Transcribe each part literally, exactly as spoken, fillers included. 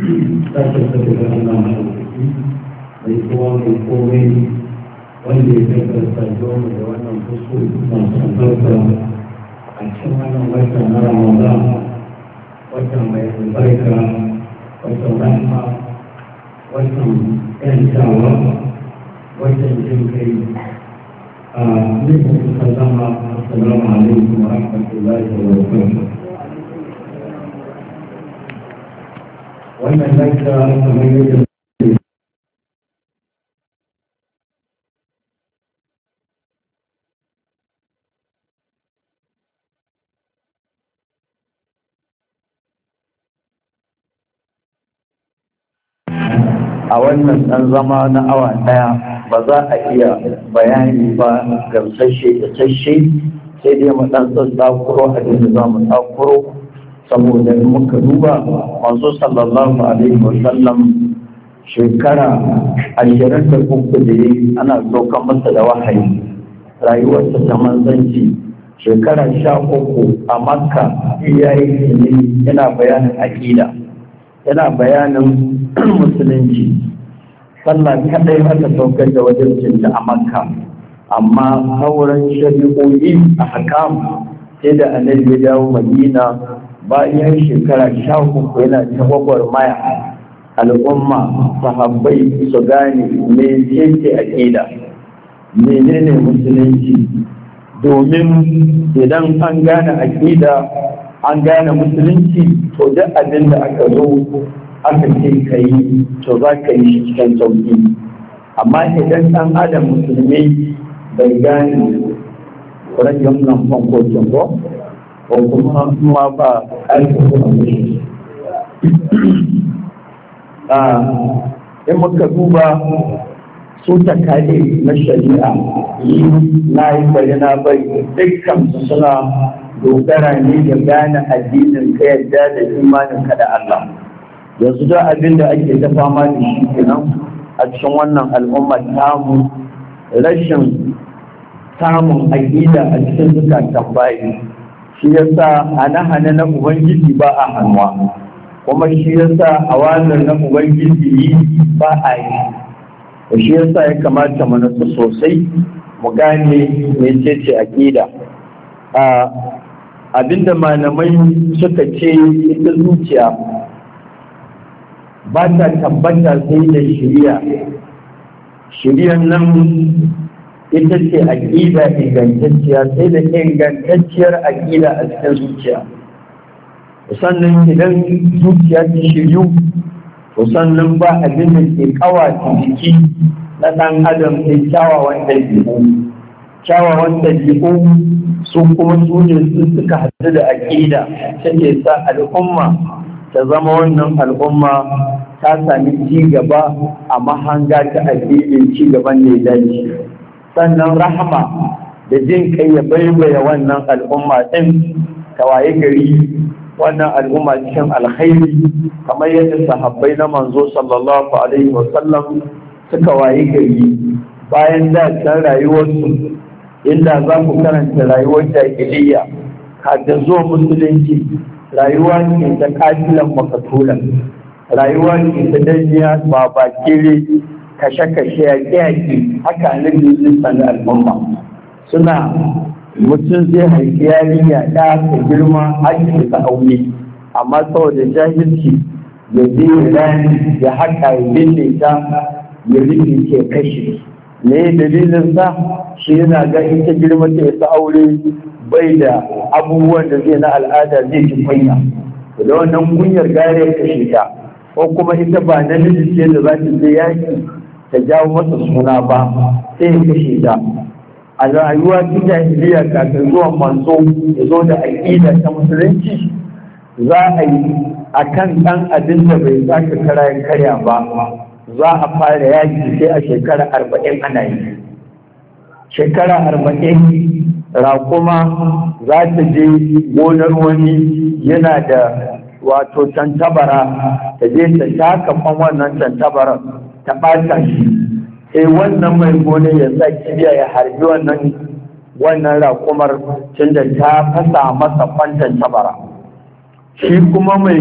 sake sake da Allah mahaifiki mai kowa mai komai wanda ya kai karfafa da wannan kusur masu albarka a cikin wannan wata na Ramadan, wata mai albarka, wata rahma, watan ‘yantawa, watan jin kai. a nufin sallama assalamu alaikum wa rahmatullahi wa barakatuh. wannan lakta kamar yadda a wannan ɗan zama na awa ɗaya ba za a iya bayani ba gamsashe da sashe, sai dai mu ɗan tsakuro a da za mu tsakuro, saboda muka duba manzo sallallahu alaihi wa sallam shekara ashirin da uku da yi ana saukan masa da wahayi, rayuwarsa ta manzanci shekara sha uku a makka ya yi yana bayanin aƙida, yana bayanin musulunci. sallah kadai aka saukar da wajen cinta a makka, amma sauran shari'o'i a hakam sai da annabi ya dawo madina bayan shekara sha uku yana ta gwagwarmaya al'umma sahabbai su gane me ce aqida, menene musulunci, domin idan an gane aqida an gane musulunci to duk abin da aka zo aka ce ka yi to za ka yi shi cikin sauki. Amma idan ɗan adam musulmi bai gane rage wannan fankokin ko ko kuma ma ba ƙarfi ko in muka duba su takali na shari'a yi na yi bari na bari dukkan su suna dogara ne da gane addinin ka yadda da imanin ka da Allah. yanzu da abin da ake ta fama da shi kenan a cikin wannan al'umma tamu, rashin samun aƙida a cikin zukatan bayi, shi yasa hane-hane na ubangiji ba a hannuwa, kuma shi yasa awalar na ubangiji yi ba a yi. shi yasa ya kamata mu natsu sosai mu gane mecece aƙida. abinda malamai suka ce ita zuciya ba ta tabbata sai da shiriya. Shiriyar nan ita ce aƙida ingantacciya, sai da ingantacciyar aƙida a cikin zuciya. Sannan idan zuciya ta shiryu, to sannan ba abin da ke ƙawata jiki na ɗan adam sai kyawawan ɗabi'u. Kyawawan ɗabi'u su kuma su ne su suka haɗu da aƙida, take sa al'umma ta zama wannan al'umma ta sami ci gaba a mahanga ta addinin ci gaban da ya dace. Sannan rahama da jin kai ya baibaya wannan al'umma ɗin ta waye gari wannan al'umma cikin alkhairi, kamar yadda sahabbai na manzo sallallahu alaihi wa sallam suka waye gari bayan da can rayuwarsu, inda za ku karanta rayuwar jahiliyya kafin zuwa musulunci, rayuwa ce ta katilan makatulan, rayuwa ce ta danniya ba bakire kashe-kashe yaƙe-yaƙe, haka annabi sun sani al'umma suna mutum zai haifi yarinya ɗa ta girma haƙƙi ta aure, amma saboda jahilci ya je rani ya haƙa ya binne ta ya rufe ke kashe. Me dalilin sa shi yana ga ita girma ta ya aure bai da abubuwan da zai na al'ada zai ji kunya, da wannan kunyar gare ya kashe ta, ko kuma ita ba na ce da za ta je yaki ta jawo masa suna ba sai ya kashe ta. A rayuwa ta jahiliya kafin zuwan manzo ya zo da aƙida ta musulunci, za a yi a kan ɗan abin da bai saka kara karya ba, za a fara yaki sai a shekara arba'in ana yi. Shekara arba'in raƙuma za ta je gonar wani yana da wato tantabara, ta je ta taka kwan wannan tantabara ta ɓata shi, sai wannan mai gonar ya sa kibiya ya harbi wannan wannan raƙumar tunda ta fasa masa kwan tantabara. shi kuma mai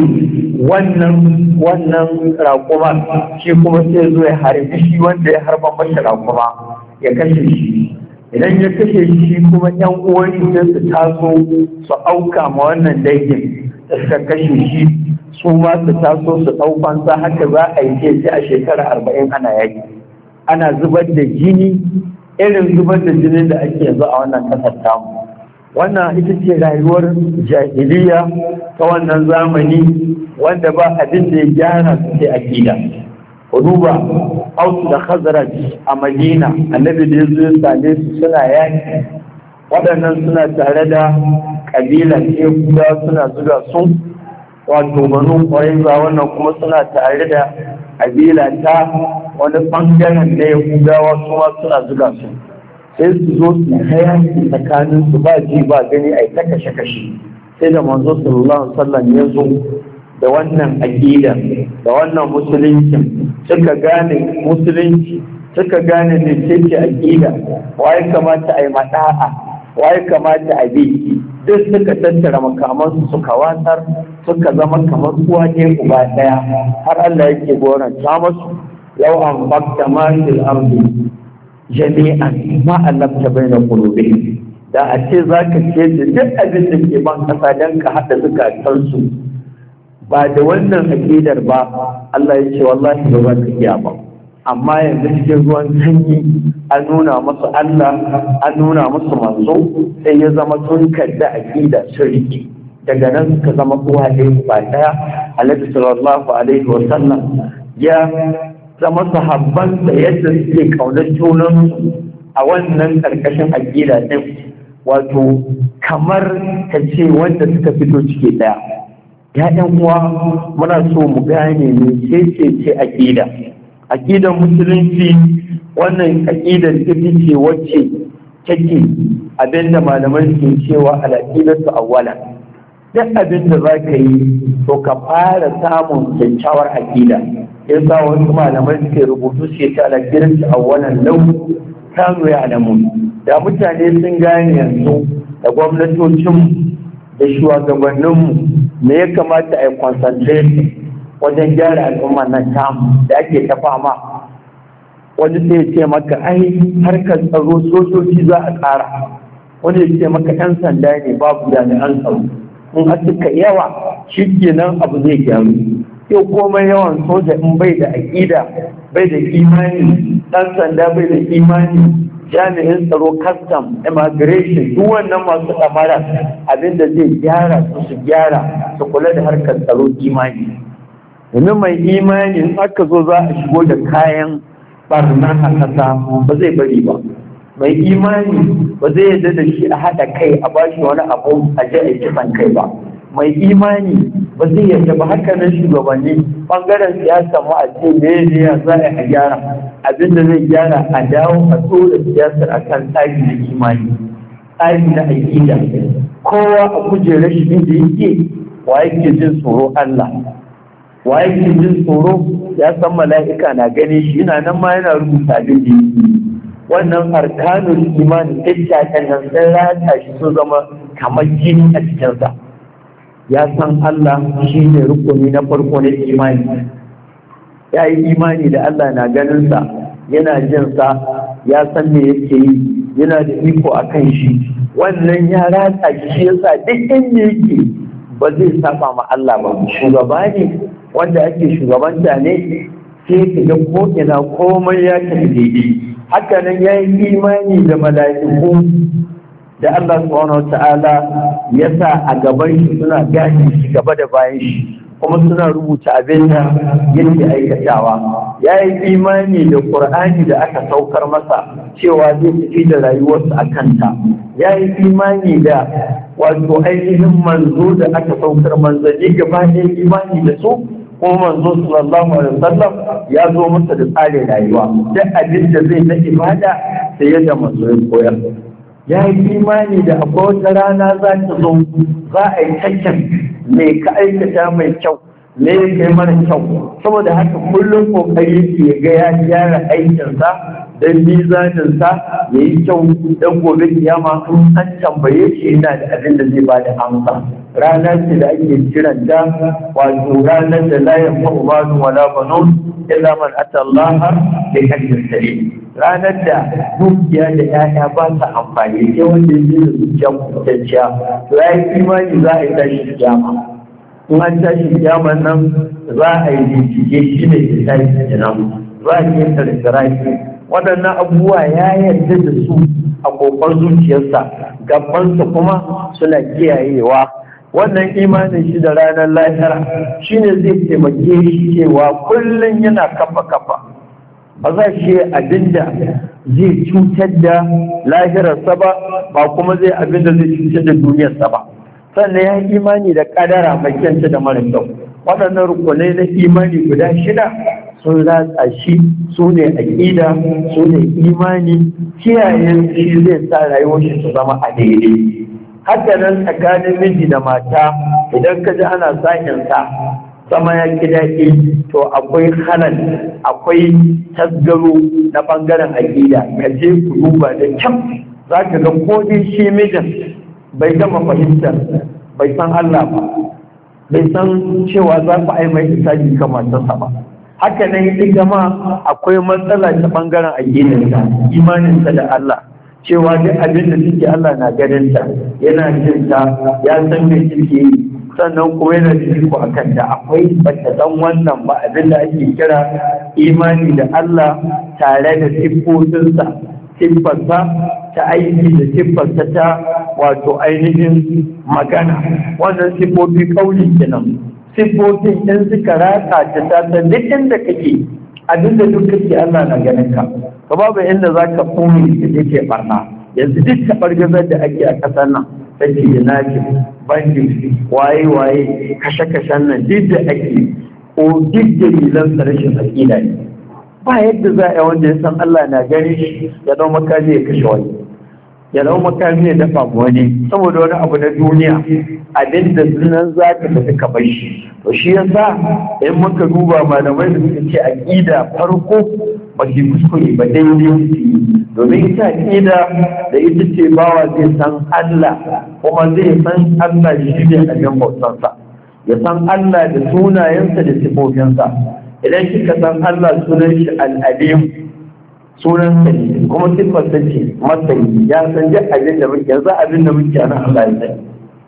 wannan wannan raƙuma shi kuma sai zo ya harbi shi wanda ya harba masa raƙuma ya kashe shi. Idan ya kashe shi kuma yan uwan shi sai su taso su auka ma wannan dangin da suka kashe shi, su ma su taso su ɗaukan sa. Haka za a yi sai a shekara arba'in ana yaki, ana zubar da jini irin zubar da jinin da ake yanzu a wannan ƙasar tamu. Wannan ita ce rayuwar jahiliya ta wannan zamani wanda ba abin da ya gyara su sai akida. Ku duba Ausu da Khazraj a Madina, annabi da ya zo ya same su suna yaki, waɗannan suna tare da ƙabila ce guda suna zuga su, wato Banu Qurayza, wannan kuma suna tare da ƙabila ta wani ɓangaren na Yahudawa su ma suna zuga su. Sai su zo su hayaki tsakanin su ba ji ba gani a ta kashe-kashe. Sai da manzo sallallahu alaihi wasallam ya zo da wannan aqida da wannan musulunci, suka gane musulunci, suka gane ne ce aqida, wai kamata a yi mada'a, wai kamata a bi. Duk suka tattara makaman su suka watsar, suka zama kamar uwa ne uba daya. Har Allah yake goranta musu, yau an fakta ma fil ardi jami'an ma allafta baina qulubihim. Da a ce zaka ce duk abin da ke ban kasa dan ka hada zukatansu ba da wannan aƙidar ba, Allah ya ce wallahi ba za ka iya ba. Amma yanzu cikin ruwan sanyi an nuna musu Allah, an nuna musu manzo, sai ya zama sun kadda aƙida sun riƙe. Daga nan suka zama uwa ɗaya ba ɗaya. Alaihi sallallahu alaihi wa sallam ya zama sahabban da yadda suke ƙaunar junansu a wannan ƙarƙashin aƙida ɗin, wato kamar ta ce wanda suka fito ciki ɗaya. ‘Ya'yan uwa, muna so mu gane ne ce ce ce aƙida. Aƙidar musulunci, wannan aƙidar ita ce wacce take abinda malamai ke cewa al'aqidatu awwalan. Duk abin da za ka yi to ka fara samun kyakkyawar aƙida. Yasa wasu malamai suke rubutu suke ta al'aqidatu awwalan lau kanu ya'lamun. Da mutane sun gane yanzu da gwamnatocinmu da shugabanninmu me ya kamata a yi concentrate wajen gyara al'umma nan tamu da ake ta fama. Wani sai ya ce maka ai harkar tsaro sojoji za a ƙara, wani ya ce maka ɗan sanda ne babu jami'an tsaro. In a cika yawa shi kenan abu zai gyaru. Yau komai yawan soja in bai da aƙida, bai da imani, ɗan sanda bai da imani, jami'in tsaro, custom, immigration, duk wannan masu ɗamara abinda zai gyara su su gyara su kula da harkar tsaro imani. Domin mai imani in aka zo za a shigo da kayan barna a ƙasa ba zai bari ba. Mai imani ba zai yarda da shi a haɗa kai a bashi wani abu a je a kisan kai ba. Mai imani ba zai yarda ba. Haka nan shugabanni ɓangaren siyasa mu a ce me ne ya za a gyara, abinda zai gyara a dawo a tsora siyasar akan tsari na imani, tsari na aƙida. Kowa a kujerar shi inda yake, wa yake jin tsoro Allah, wa yake jin tsoro ya san mala'ika na gane shi, yana nan ma yana rubuta abin da yake. Wannan arkanul imani ɗin nan sun rata shi sun zama kamar jini a cikinsa. Ya san Allah shi ne rukuni na farko na imani. Ya yi imani da Allah na ganinsa, yana jinsa, ya san me yake yi, yana da iko a kan shi. Wannan ya ratsa shi yasa duk inda yake ba zai saba ma Allah ba. Shugaba ne wanda ake shugabanta ne, sai ka ga ko ina komai ya tafi daidai. Haka nan ya yi imani da mala'iku da Allah subhanahu wa ta'ala ya sa a gaban shi suna gani shi gaba da bayan shi, kuma suna rubuta abin da yake aikatawa. Ya yi imani da Qur'ani da aka saukar masa cewa zai tafi da rayuwarsa a kanta. Ya yi imani da wato ainihin manzo da aka saukar manzanni gaba ɗaya imani da su, kuma manzo sallallahu alaihi wasallam ya zo masa da tsarin rayuwa. Duk abin da zai na ibada sai yadda manzo ya koyar. Ya yi imani da akwai wata rana za ta zo, za a yi cakken me ka aikata mai kyau, me ya kai mara kyau. Saboda haka kullum kokari ya ga ya gyara aikinsa dan mizanin sa yayi kyau, dan gobe kiyama in an tambaye shi yana da abin da zai bada amsa. Rana ce da ake kiran da wato ranar da la yanfa'u malun wala banun illa man atallaha bi qalbin salim. Ranar da dukiya da 'ya'ya ba sa amfani sai wanda ya da zuciya kubutacciya, to ya yi imani za a yi tashi kiyama. In an tashi kiyama nan za a yi bincike shi ne da tashi kenan, za a yi tarkirashi. Waɗannan abubuwa ya yarda da su a kokon zuciyarsa, gabansa kuma suna kiyayewa. Wannan imanin shi da ranar lahira shi ne zai taimake shi cewa kullum yana kafa kafa ba za shi abinda zai cutar da lahirarsa ba, ba kuma zai abinda zai cutar da duniyarsa ba. Sannan ya yi imani da kadara mai kyanta da mara kyau. Waɗannan rukunai na imani guda shida sun ratsa shi, su ne aƙida, su ne imani. Kiyaye shi zai sa rayuwar shi su zama a daidai. Haka nan tsakanin miji da mata, idan ka ji ana sakinsa sama ya ki daɗi, to akwai halal, akwai tasgaro na ɓangaren aƙida. Ka je ku duba da kyau, za ka ga ko dai shi mijin bai gama fahimtar, bai san Allah ba, bai san cewa za ku ai mai isaji kan matarsa ba. Haka nan ita ma akwai matsala ta ɓangaren aƙidarsa, imaninsa da Allah, cewa duk abin da suke Allah na ganinta, yana jinta, ya san me suke yi, sannan kuma yana da iko a kanta. Akwai bata san wannan ba, abin da ake kira imani da Allah tare da siffofinsa, siffarsa ta aiki da siffarsa ta wato ainihin magana. Wannan siffofi kauli kenan. Siffofin in suka ratsa ta san duk inda kake, abin da duk kake Allah na ganin ka. Ka babu inda za ka kome da yake barna. Yanzu duk taɓargazar da ake a ƙasar nan, take da naki, banki, waye-waye, kashe-kashen nan duk da ake, ko duk dalilan rashin aƙida ne. Ba yadda za a yi wanda ya san Allah na gani shi ya ɗau makami ya kashe wani, ya ɗau makami ya dafa wani saboda wani abu na duniya, abin da sunan za ka tafi ka bar shi. To shi yasa in muka duba malamai da suka ce aƙida farko ba shi kuskure ba, daidai su yi. Domin ita aƙida da ita ce bawa zai san Allah, kuma zai san Allah shi ne abin bautansa, ya san Allah da sunayensa da sifofinsa. Idan kika san Allah sunan shi al'alim, sunan sa ne kuma sifarsa ce masani, ya san duk abin da muke, yanzu abin da muke nan Allah ya sani.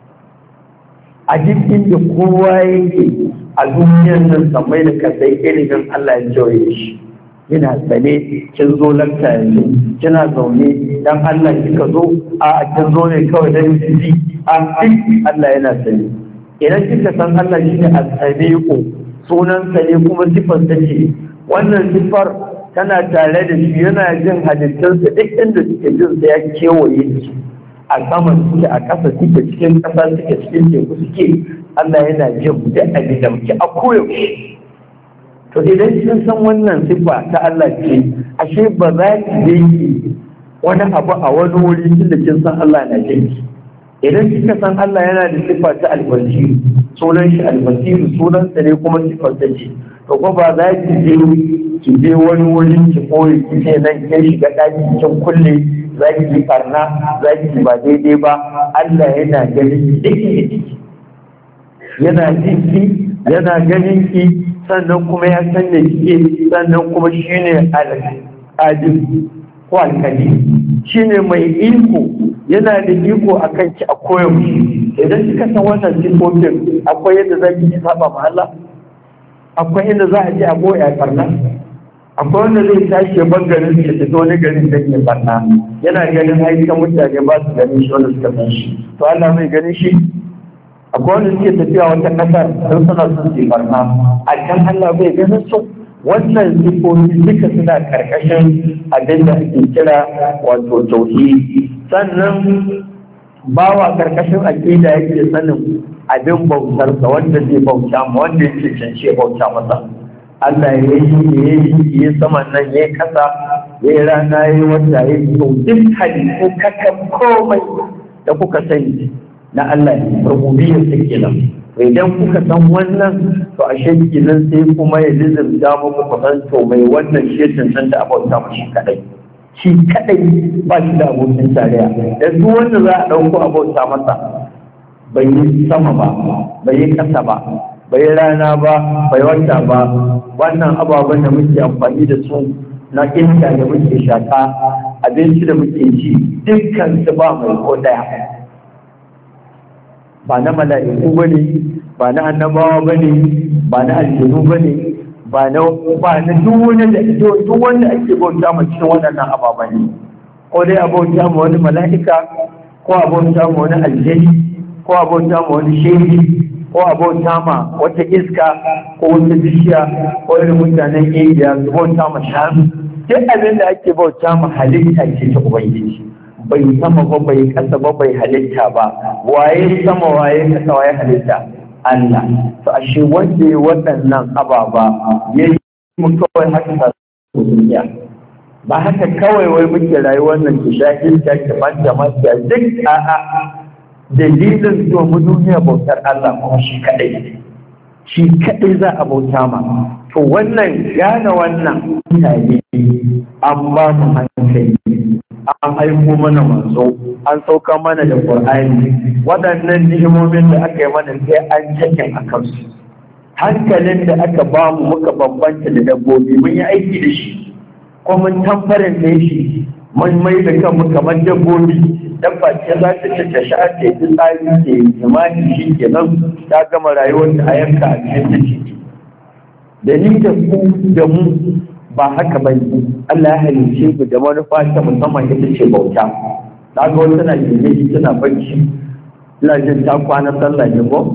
A jikin da kowa yake a duniyar nan samai da kasai ilimin Allah ya jawaye shi. Kina sane kin zo lakta yanzu, kina zaune dan Allah kika zo, a kin zo ne kawai dan ji, a duk Allah yana sani. Idan kika san Allah shi ne as-sami'u, sunan sa ne kuma sifar ta ce, wannan sifar tana tare da shi, yana jin halittarsa duk inda suke jin sa ya kewaye da su. A saman suke, a ƙasa suke, cikin ƙasa suke, cikin teku suke, Allah yana jin duk abin da muke a koyaushe. To idan kin san wannan sifa ta Allah ce, ashe ba za ki yi wani abu a wani wuri tunda kin san Allah na jin ki. Idan kika san Allah yana da sifa ta albasiru, sunan shi albasiru, sunan sa ne kuma sifar ta ce, to ko ba za ki je ki je wani wuri ki koyi ki ce nan kin shiga ɗaki kin kulle, za ki yi karna, za ki ba daidai ba. Allah yana ganin ki, yana jin ki, yana ganin ki, sannan kuma ya san da kike, sannan kuma shine al-qadir ko al-qadir, shine mai iko, yana da iko akan ki a koyaushe. Idan kika san wannan sifofin, akwai yadda za ki saba ma Allah, akwai inda za a je a boye a karna, akwai wanda zai tashi ya bar garin ya tafi wani garin da ke barna, yana ganin ayyukan mutane ba su ganin shi wanda suka san shi, to Allah mai ganin shi. Akwai wanda suke tafiya wata ƙasar don suna son su barna, a can Allah bai ganin su. Wannan sifofi duka suna ƙarƙashin abin da ake kira wato tauhidi. Sannan bawa ƙarƙashin aƙida yake sanin abin bautarsa, wanda zai bauta ma, wanda yake cancance bauta masa. Allah ya yi ya yi ya saman nan ya yi kasa, ya yi rana ya yi wata, ya yi to duk halittu kakan komai da kuka sani na Allah ne, rububiyyar sa kenan. Idan kuka san wannan, to ashe kenan sai kuma ya lizimta muku ku san to mai wannan shi cancanta a bauta mashi kadai. shi kadai ba shi da abokin tarayya. Da duk wanda za a ɗauko a bauta masa bai yi sama ba, bai yi ƙasa ba, bai yi rana ba, bai wata ba, wannan ababen da muke amfani da su na iska da muke shaƙa, abinci da muke ci, dukkan su ba mai ko ɗaya. Ba na mala'iku ba ne, ba na annabawa ba ne, ba na aljanu ba ne, ba na ba na duk wani da duk wanda ake bauta ma cikin waɗannan ababen ne. Ko dai a bauta ma wani mala'ika, ko a bauta ma wani aljani, ko a bauta ma wani shehi, ko a bauta ma wata iska, ko wata bishiya, ko irin mutanen Indiya su bauta ma shanu. Duk abin da ake bauta ma halitta ce ta Ubangiji. Bai sama ba, bai kasa ba, bai halitta ba. Waye sama, waye kasa, waye halitta? Allah. To ashe wanda ya waɗannan ababa ya yi mu kawai haka su duniya. Ba haka kawai wai muke rayuwar nan ki sha iska ki manta mata duk a'a dalilin zuwa mu duniya bautar Allah kuma shi kadai. Shi kadai za a bauta ma. To wannan gane wannan mutane an ba mu hankali, an aiko mana manzo, an sauka mana da Qur'ani. Waɗannan ni'imomin da aka yi mana sai an cikin a kansu. Hankalin da aka ba mu muka bambanta da dabbobi mun yi aiki da shi, ko mun tamfarin da shi, mun mai da kanmu kamar dabbobi. Dabba ce za ta ci ta sha ta yi tsari ta yi jima'i shi kenan ta gama rayuwar ta a yanka a cikin ciki. Da ni da ku da mu ba haka ba ne. Allah ya halice ku da manufa ta musamman ita ce bauta. Na ga wata na gine tana bacci, ina jin ta kwana sallah ne ko?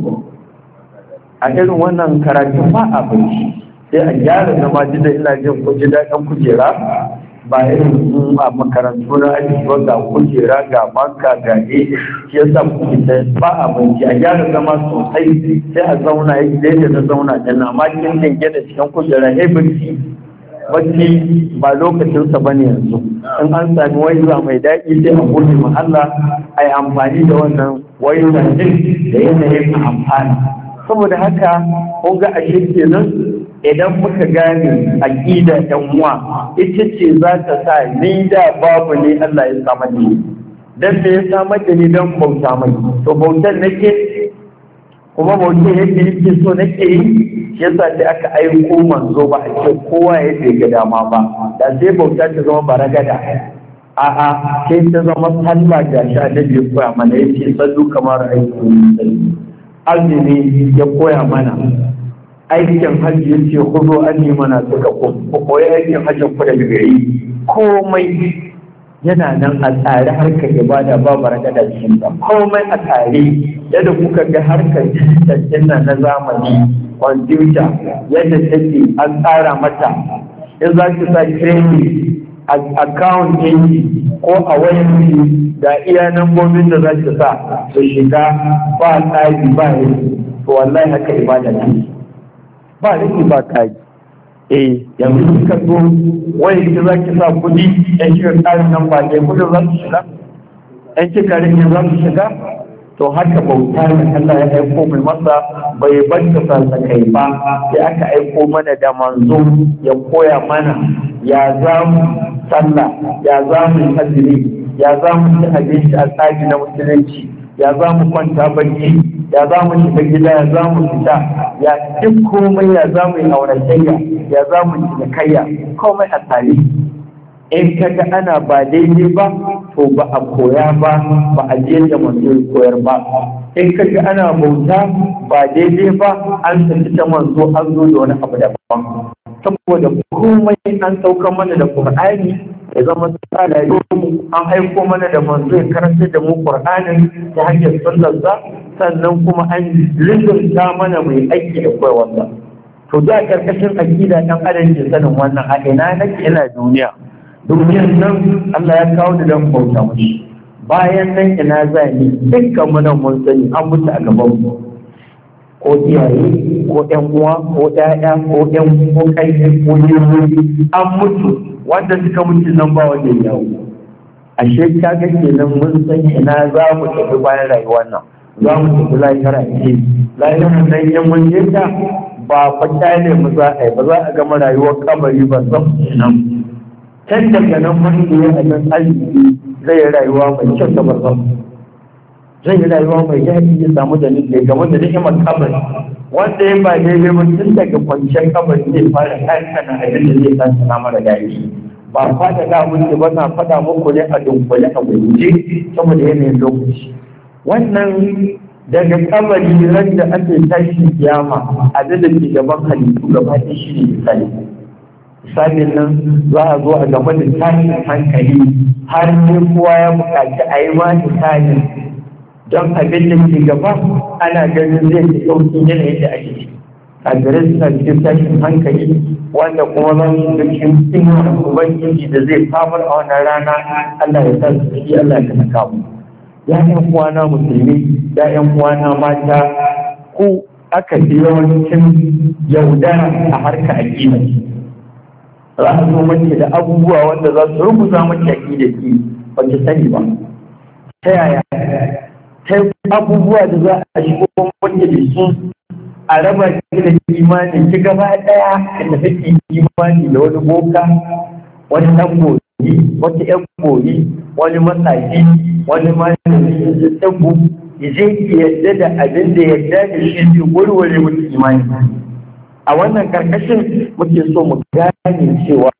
A irin wannan karatu ba a bacci, sai a gyara zama da ina jin ku ji daɗin kujera, ba irin a makarantu na aji ba ga kujera ga banka ga e shi yasa kuke ta ba a bacci, a gyara zama sosai sai a zauna yadda na zauna da na makin dange da cikin kujera ya bacci. Bacci ba lokacinsa ba ne yanzu. In an sami waiza mai daɗi sai a gode ma Allah a yi amfani da wannan waiza ɗin da yanayin amfani. Saboda haka kun ga ashe kenan idan muka gane aƙida ɗan uwa ita ce za ta sa ni da babu ne Allah ya samar da ni. Dan me ya samar da ni don bauta mai. To bautar nake kuma bautar yadda yake so nake yi. Yasa da aka aiko manzo ba a ce kowa ya ce ga dama ba, da sai bauta ta zama baragada. A'a sai ta zama sallah ga sha da bai koya mana ya ce sallu kamar aiki musulmi. Azumi ya koya mana, aikin hajji ya ce hudu an yi mana suka ku koyi aikin hajjin ku da gari. Komai yana nan a tsare harkar ibada ba baragada cikin ta. Komai a tsare yadda kuka ga harkar digital na zamani. Kwamfuta yadda take an tsara mata, in za ki sa credit account ɗinki ko a wayanki da iya nambobin da za ki sa su shiga ba tsari ba yi, to wallahi haka ibada ne ba riki ba tsari. Eh yanzu kika zo wayan ki za ki sa kuɗi yan kika tsarin nan ba ɗaya kudin za su shiga, yan kika rike za su shiga. To haka bauta da Allah ya aiko mai masa bai banta sa kai ba, sai aka aiko mana da manzo ya koya mana ya za mu sallah, ya za mu azumi, ya za mu ci abinci a tsari na musulunci, ya za mu kwanta bacci, ya za mu shiga gida, ya za mu fita, ya duk komai ya za mu yi auratayya, ya za mu cinikayya, komai a tsari. In kaga ana ba daidai ba to ba a koya ba, ba a je da manzo koyar ba. In kaga ana bauta ba daidai ba an tafi ta manzo an zo da wani abu daban. Saboda komai an sauka mana da Qur'ani ya zama tsada mu, an aiko mana da manzo ya karanta da mu Qur'anin ta hanyar sunnarsa, sannan kuma an lissafta mana mai aiki da koyarwarsa. To da karkashin akida dan adam ke sanin wannan, a ina nake ina duniya. Duniyar nan Allah ya kawo da don bauta mashi. Bayan nan ina zani dukkan mu nan mun sani an mutu a gaban mu. Ko iyaye, ko ƴan uwa, ko ƴaƴa, ko ƴan ko kai, ko yiwuwa an mutu, wanda suka mutu nan ba wanda ya yawo. Ashe kaga kenan mun san ina za mu tafi bayan rayuwar nan. Za mu tafi lahira ce. Lahirar nan yan mun je ta ba fa kyale mu za a yi, ba za a gama rayuwar kabari ba san nan. can daga nan wanda ya hannun arziki zai rayuwa mai kyau da barzan zai rayuwa mai daɗi ya samu da nufi game da ni'imar kabari wanda ya ba daidai ba tun daga kwanciyar kabari zai fara kankana abin da zai kankana mara daɗi ba fada da abinci ba na faɗa muku ne a dunkule a guje saboda yanayin lokaci wannan daga kabari ran da ake tashi kiyama a da ke gaban halittu gaba ɗaya shi ne misali misalin nan za a zo a game da tashin hankali har ne kowa ya buƙaci a yi ma misali don abin da ke gaba ana ganin zai fi sauƙin yanayin da ake ciki kafirai suna cikin tashin hankali wanda kuma za su ga cikin tsinuwar ubangiji da zai famar a wannan rana Allah ya sa su ciki Allah ya saka mu ya ƴan uwana musulmi ya ƴan uwana mata ku aka fi yawancin yaudara a harka aƙida za a zo mace da abubuwa wanda za su rubuta mace aƙida ki ba ki sani ba ta yaya ta abubuwa da za a shigo mace da su a raba ki da imani ki gaba ɗaya da tafi ki imani da wani boka wani ɗan goyi wata ƴan goyi wani matsayi wani malami da tabbu ya je ki yadda da abin da yadda da shi zai warware mutu imani a wannan karkashin muke so mu gane cewa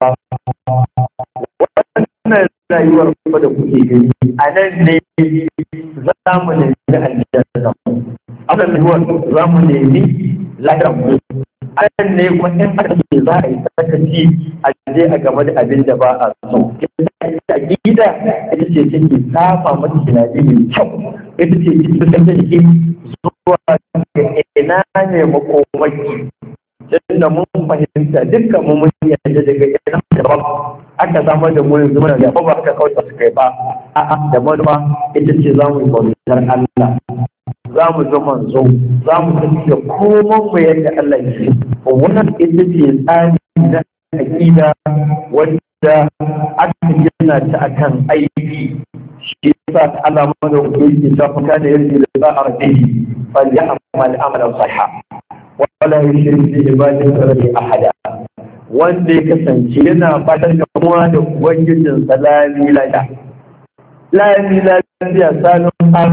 wannan rayuwar kuma da kuke gani a nan ne za mu nemi aljanna a nan rayuwar za mu nemi lafiya mu a nan ne kuma in aka ce za a yi sakaci a je a game da abin da ba a so a gida ita ce take safa mata tunani mai kyau ita ce ita ta take zuwa ga ina ne makomaki tunda mun fahimta dukkan mu mun yadda daga ina da ba aka samar da mu yanzu muna da ba aka kawai su kai ba a'a da manufa ita ce za mu yi bautar Allah za mu zo manzo za mu tafi da komai mu yadda Allah ya ce wannan ita ce tsari na aqida wanda aka gina ta akan aiki shi yasa Allah ma da yake ta fuka da yarda da za a rabe fa ya amal amalan sahih wala yushrik bi ibadati rabbi ahada wanda ya kasance yana fatan kamuwa da ubangijin salami lada lami lafiya salon an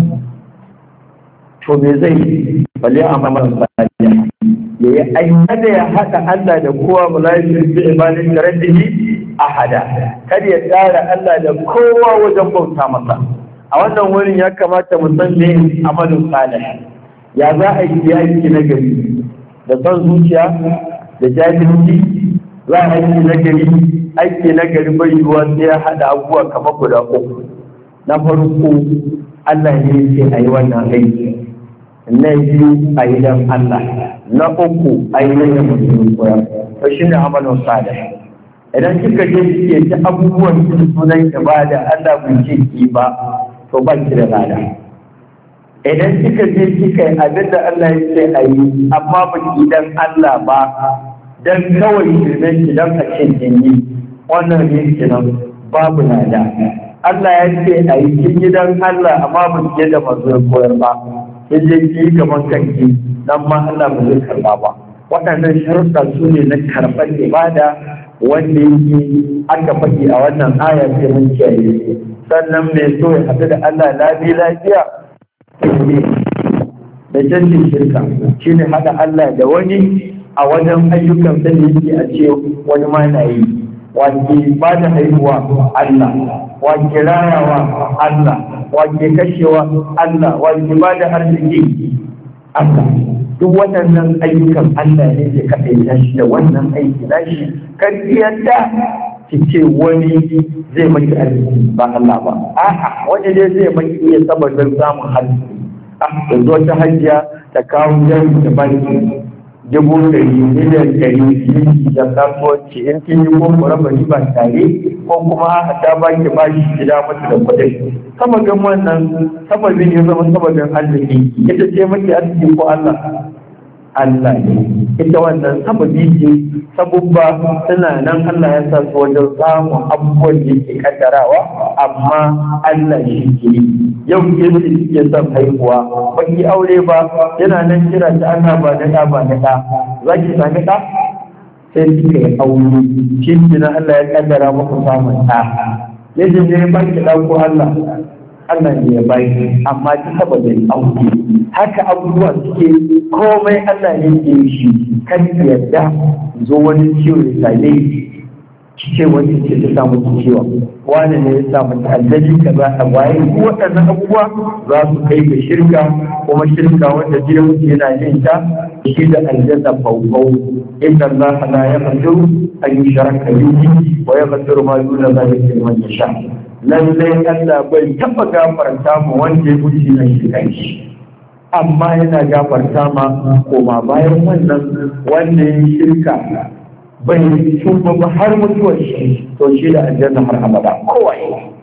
to me zai bale amalan sahih yayi ayyuka da ya haɗa Allah da kowa wala yushrik bi ibadati rabbi ahada kada ya tsara Allah da kowa wajen bauta masa a wannan wurin ya kamata mu san me amalin salih ya za a yi aiki na gari da son zuciya da jahilci za a aiki na gari aiki na gari bai yiwuwa sai ya haɗa abubuwa kamar guda uku na farko Allah ne ce a yi wannan aiki na biyu a yi don Allah na uku a yi na mutum koyar to shi ne amalin salih idan kika je kike ta abubuwan da sunan ibada Allah bai ce ki ba to ba ki da lada idan kika je kika yi abin da Allah ya ce a yi amma ba ki dan Allah ba dan kawai shirmen ki dan a ce kin yi wannan ne kenan babu lada Allah ya ce a yi kin yi dan Allah amma ba ki da mazo koyar ba kin je ki gaban kanki dan ma Allah ba zai karba ba waɗannan sharuɗa su ne na karɓar ibada wanda yake aka faɗi a wannan aya ce mun kiyaye sannan mai so ya haɗu da Allah lafiya lafiya da canjin shirka shine haɗa Allah da wani a wajen ayyukan da yake a ce wani ma na yi wake ba da haihuwa Allah wake rayawa Allah wake kashewa Allah wake ba da arziki Allah duk waɗannan ayyukan Allah ne ke kaɗaita shi da wannan aiki na shi kan yadda ki ce wani zai maki arziki ba Allah ba a'a wani dai zai maki iya saboda samun arziki a yanzu wata hajiya ta kawo jari da banki dubu ɗari miliyan ɗari da kasuwanci in kin yi ko ku raba riba tare ko kuma a ta baki bashi gida mata da kuɗi sababin wannan sababin ya zama sababin arziki ita ce maki arziki ko Allah Allah ne ita wannan sababi ce sabubba suna nan Allah ya sa su wajen samun abubuwan da yake kaddarawa amma Allah shi ke yau ke su ke son haihuwa ba ki aure ba yana nan kira ta Allah ba na ɗa ba na ɗa za ki sami ɗa sai suka yi aure shi na Allah ya kaddara muku samun ɗa yadda ne ya baki ɗa ko Allah Allah ne ya baki amma ta saboda aure haka abubuwa suke komai Allah ne ke shi kan yadda zo wani ciwo ya same ce wani ce ta samu ciwo wani ne ya samu ta'addadi ka za a waye waɗannan abubuwa za su kai ga shirka kuma shirka wanda gidan mutum yana yin ta shi da aljanna faufau inna Allah la yaghfiru an yushraka bihi wa yaghfiru ma duna dhalika liman yasha lallai Allah bai taɓa gafarta mu wanda ya wuce na shirka shi amma yana gafarta ma koma bayan wannan wanda ya shirka bai tuba ba har mutuwar shi to shi da aljanna har abada kowa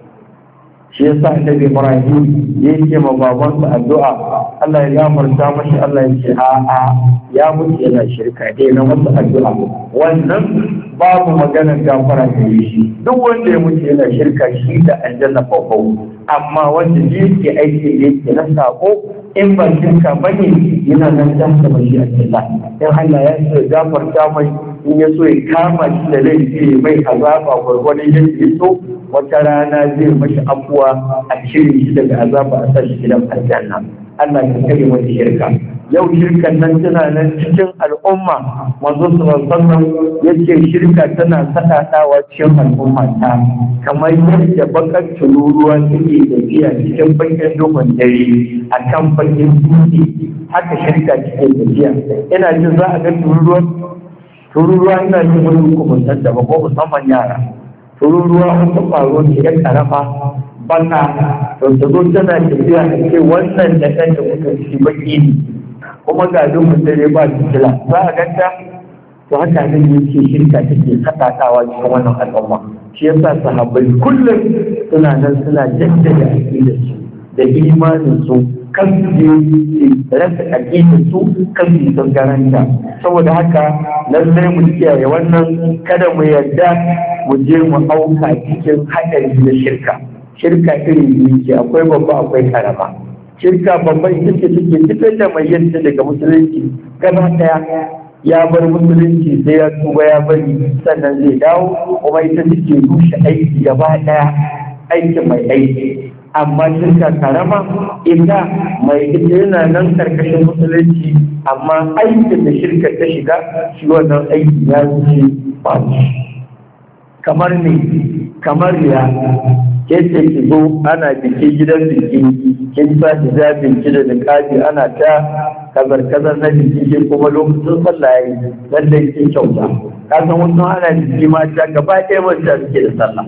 shi yasa annabi Ibrahim ya ce ma babansa addu'a Allah ya gafarta mashi Allah ya ce a'a ya mutu yana shirka dai na masa addu'a wannan babu maganar gafara da shi duk wanda ya mutu yana shirka shi da aljanna fafau amma wanda yake aiki da yake na sako in ba shirka bane yana nan da mashi a cikin in Allah ya so gafarta mai in ya so ya kama shi da laifi mai azaba gwargwadon yadda ya so wata rana zai mashi afuwa a cire shi daga azaba a sa shi gidan aljanna Allah ya kare wani shirka yau shirkan nan tana nan cikin al'umma manzo sallallahu alaihi wasallam yace shirka tana sadadawa cikin al'umma ta kamar yadda bakar tururuwa take tafiya cikin bakin dogon dare akan bakin dutse haka shirka take tafiya ina jin za a ga tururuwa tururuwa ina jin wani hukumar da ba ko musamman yara tururuwa wata ƙwaro ne ya ƙarama baka to ta zo tana tafiya a ce wannan da ɗan da kuka ci baki ne kuma ga dukkan dare ba fitila za a ganta to haka ne yake shirka take kaɗaɗawa cikin wannan al'umma shi yasa sahabbai kullum suna nan suna jaddada aƙidarsu da imaninsu kan su je rasa aƙidarsu kan su sun garanta saboda haka lallai mu kiyaye wannan kada mu yarda mu je mu auka cikin haɗari na shirka shirka iri biyu ce akwai babba akwai karama shirka babba ita ce take fitar da mai yadda daga musulunci gaba ɗaya ya bar musulunci sai ya tuba ya bari sannan zai dawo kuma ita take rushe aiki gaba ɗaya aikin mai aiki amma shirka karama ita mai ita yana nan karkashin musulunci amma aikin da shirka ta shiga shi wannan aiki ya wuce ba kamar ne kamar ya ke ce ki zo ana biki gidan biki kin sa hijabin ki da niqabi ana ta kazar kazar na biki ke kuma lokacin sallah yayi lallai kin kyauta ka san wannan ana biki ma ta gaba ɗaya mata suke da sallah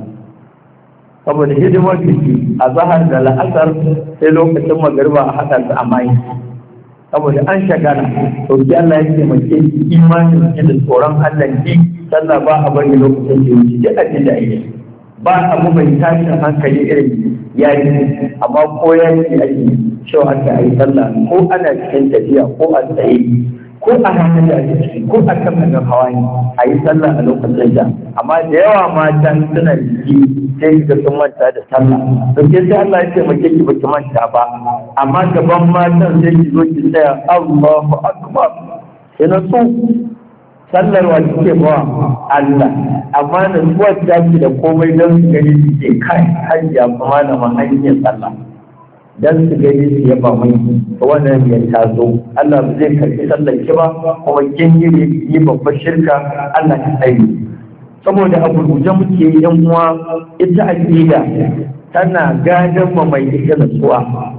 saboda hidimar biki a zahar da la'asar sai lokacin magariba a haɗa su a mai saboda an shagala to ki Allah ya taimake ki imanin ki da tsoron Allah ki sallah ba a bari lokacin da yake duk abin da ake ba abu mai tashin hankali irin yayi amma ko yayi ake cewa aka yi sallah ko ana cikin tafiya ko a tsaye ko a hannun da ake ciki ko a kan hannun hawa ne a yi sallah a lokacin da amma da yawa mata suna jiki sai ka sun manta da sallah to ke sai Allah ya ce mace ki baki manta ba amma gaban matan sai ki zo ki tsaya Allahu akbar sai na so sallar wa kike ba Allah amma na zuwa ta ki da komai don su gani su ke kai hajja kuma na mahanyar sallah dan su gani su yaba mai wannan ya tazo Allah ba zai karbi sallar ki ba kuma kin yi yi babbar shirka Allah ya tsare saboda abu guje muke yan uwa ita aqida tana gadan ma mai ita natsuwa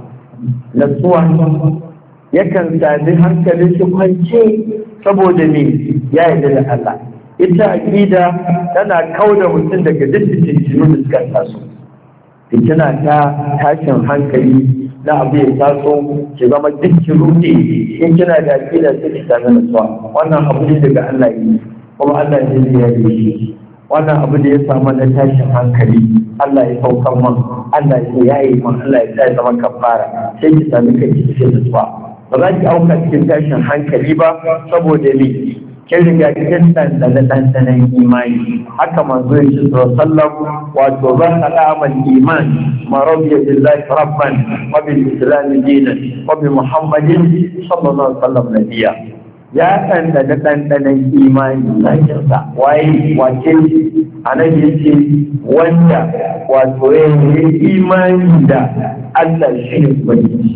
natsuwa yakan sami hankalin shi kwance saboda ne ya yarda da Allah ita aqida tana kauda mutum daga dukkan cikin da suka taso fitina ta tashin hankali na abu ya taso ki zama dukkan ruɗe in kina da aqida sai ki sami natsuwa wannan abu ne daga Allah yi kuma Allah ne zai yi shi wannan abu da ya samu na tashin hankali Allah ya saukar man Allah ya yayi man Allah ya sa zama kafara sai ki sami kai cikin natsuwa ba za ki auka cikin tashin hankali ba saboda me kin riga kin dandana dandanan imani haka manzo ya ce sallallahu wato zan hada amal iman ma rabbiya billahi rabban wa bil islam dinan wa bi muhammadin sallallahu alaihi wasallam nabiyya ya ɗanɗana ɗanɗanan imani lakinsa waye wace a nan ya ce wanda wato ya yi imani da Allah shi ne ubangiji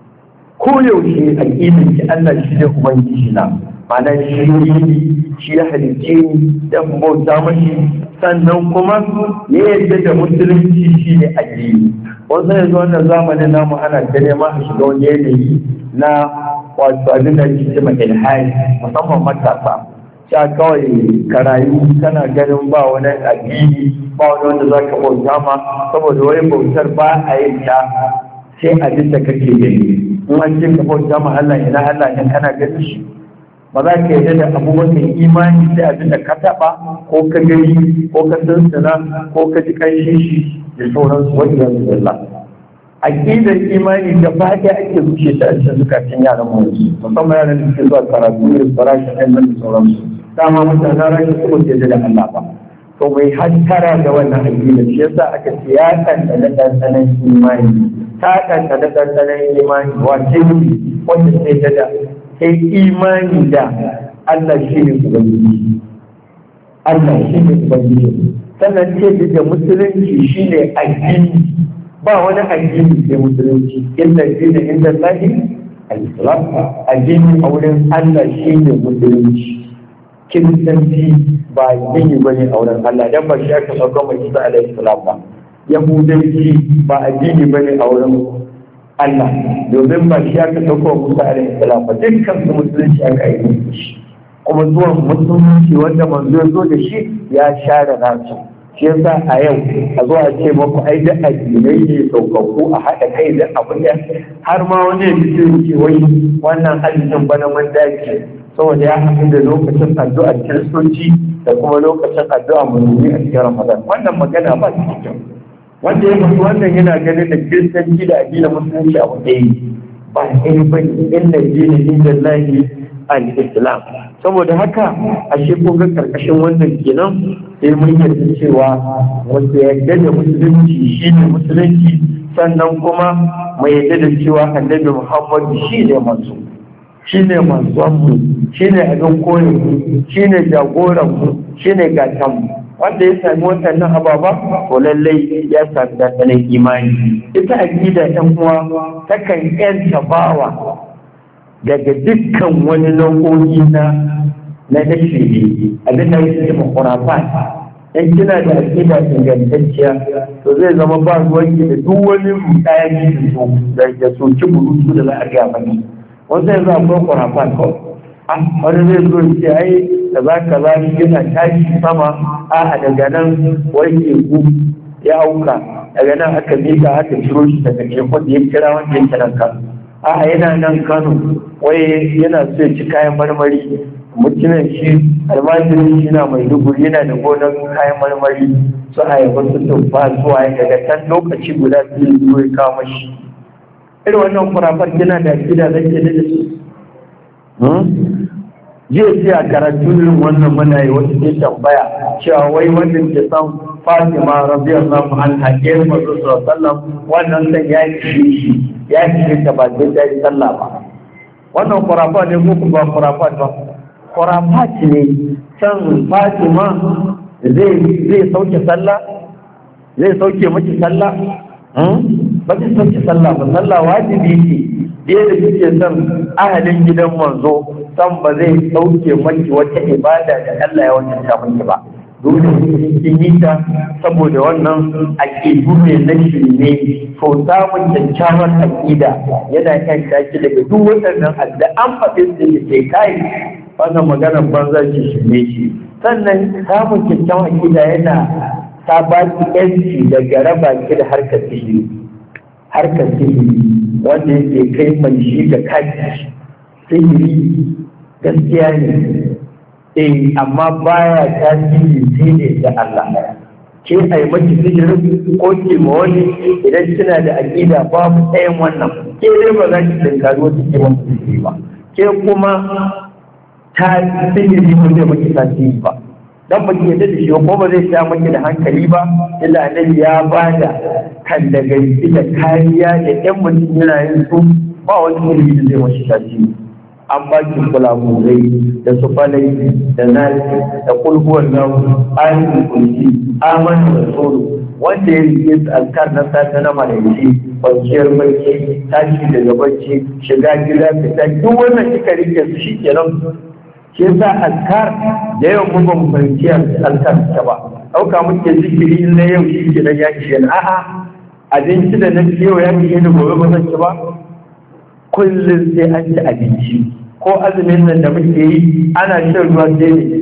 ko yaushe a ƙinin ki Allah shi ne ubangiji na ma'ana shi ne shi ya halicce ni da bauta mashi sannan kuma ya yarda da musulunci shi ne addini wasu yanzu wannan zamanin namu ana ta nema a shiga wani yanayi na wato abin da ke cima ilhari musamman matasa sha kawai ka rayu kana ganin ba wani addini ba wani wanda za ka bauta ma saboda wani bautar ba a yin ta sai abin da kake gani in an ce ka bauta ma Allah ina Allah ne kana ganin shi ba za ka yarda da abubuwan imani sai abin da ka taɓa ko ka gani ko ka sansana ko ka ji ƙanshin shi da sauransu wajen Allah. Aƙidar imani da ba ɗaya ake rushe ta a cikin zukatan yaran mu musamman yaran da suke zuwa karatu irin farashin ɗan nan da sauransu. Dama mutanen rashin su ba yarda da Allah ba. To mai hattara da wannan aƙidar shi yasa aka ce ya kanta da ɗanɗanon imani. Ta kanta da ɗanɗanon imani wace ne wanda sai ta da sai imani da Allah shi ne Ubangiji. Allah shi ne Ubangiji. Sannan ce da musulunci shi ne addini. Ba wani addini sai musulunci. Inda shi ne inda lahi al-Islam. Addini a wurin Allah shi ne musulunci. Kiristanci ba addini ba ne a wurin Allah. Dan ba shi aka sauka mai Isa alaihi salam ba. Yahudanci ba addini ba ne a wurin Allah domin ba shi aka ɗauko wa Musa alaihi salam ba dukkan su musulunci aka yi shi kuma zuwan musulunci wanda manzo ya zo da shi ya share nasu shi yasa a yau a zo a ce maku ai da addinai ne saukakku a haɗa kai da abu ɗaya har ma wani ya fito ce wai wannan addinin bana mun dace saboda ya haɗu da lokacin addu'ar kiristoci da kuma lokacin addu'ar musulmi a cikin Ramadan wannan magana ba ta cikin wanda ya mutu wannan yana ganin da kiristanci da addinin musulunci a wanda yi ba ɗaya ba ne inda dini inda lahi al-islam saboda haka a shi ga karkashin wannan kenan sai mun yarda cewa wanda yarda da musulunci shi ne musulunci sannan kuma mai yarda da cewa annabi muhammadu shi ne manzo shi ne manzonmu shi ne abin koyarmu shi ne jagoranmu shi ne gatanmu wanda ya sami waɗannan ababa to lallai ya sami dandanin imani ita aƙida ɗan uwa takan ƴanta bawa daga dukkan wani nau'o'i na na nashi abin da yake cikin khurafat in kina da aƙida ingantacciya to zai zama ba ruwanki da duk wani rudani da da soki burutu da za a gaya mani wanda yanzu akwai khurafat kawai wani zai zo ce ai da za ka za yana tashi sama a daga nan wani ku ya auka daga nan aka miƙa aka ciro shi daga tekun da ya kira wanda ya kira ka a yana nan Kano wai yana so ya ci kayan marmari mutumin shi almajirin shi na mai duguri yana da gonar kayan marmari su ayaba su tufa zuwa daga can lokaci guda biyu zuwa ya kawo mashi irin wannan kurafar yana da akida zai ke da su jiya ce a karatu irin wannan muna yi wasu ke tambaya cewa wai wanda ke san Fatima radiyallahu anha ke mazu sallallahu wannan san ya yi shi ya yi ta ba zai ta yi sallah ba wannan kurafa ne ko ba kurafa ba kurafa ne san Fatima zai zai sauke sallah zai sauke miki sallah ba zai sauke sallah ba sallah wajibi ce da kike son ahalin gidan manzo san ba zai sauke maki wata ibada da Allah ya wajenta miki ba dole kin yi ta saboda wannan aqidu ne na shirme to samun kyakkyawan aqida yana kan shaki daga duk waɗannan da an faɗi da ke kai wannan maganar banza ce shirme shi sannan samun kyakkyawan aqida yana ta ba ki yanci daga raba ki da harkar sihiri harkar sihiri wanda yake kai mai shi ga kaji sihiri gaskiya ne eh amma baya tasiri sai ne da Allah ke ai maki sihiri ko ke ma wani idan kina da aqida babu ɗayan wannan ke dai ba za ki dinkari wata ke wata sihiri ba ke kuma ta sihiri ba zai maki tasiri ba dan ba ki yadda da shi ko ba zai sha maki da hankali ba illa annabi ya bada kan daga da kariya da ɗan mutum yana yin su ba wani mulki da zai mashi tasiri an ba ki kulamurai da su falai da nasi da kulhuwar namu ayin kulki amanu da tsoro wanda ya rike azkar na safe na maraice kwanciyar barci tashi daga barci shiga gida fita duk wannan kika rike su shi kenan ke sa azkar da yawan mu ban kwanciyar azkar ta ba ɗauka muke zikiri na yau shi ke ya ishe ni a'a abinci da na yau ya ishe ni gobe ba zan ci ba kullum sai an ci abinci ko azumin nan da muke yi ana shan ruwa sai ne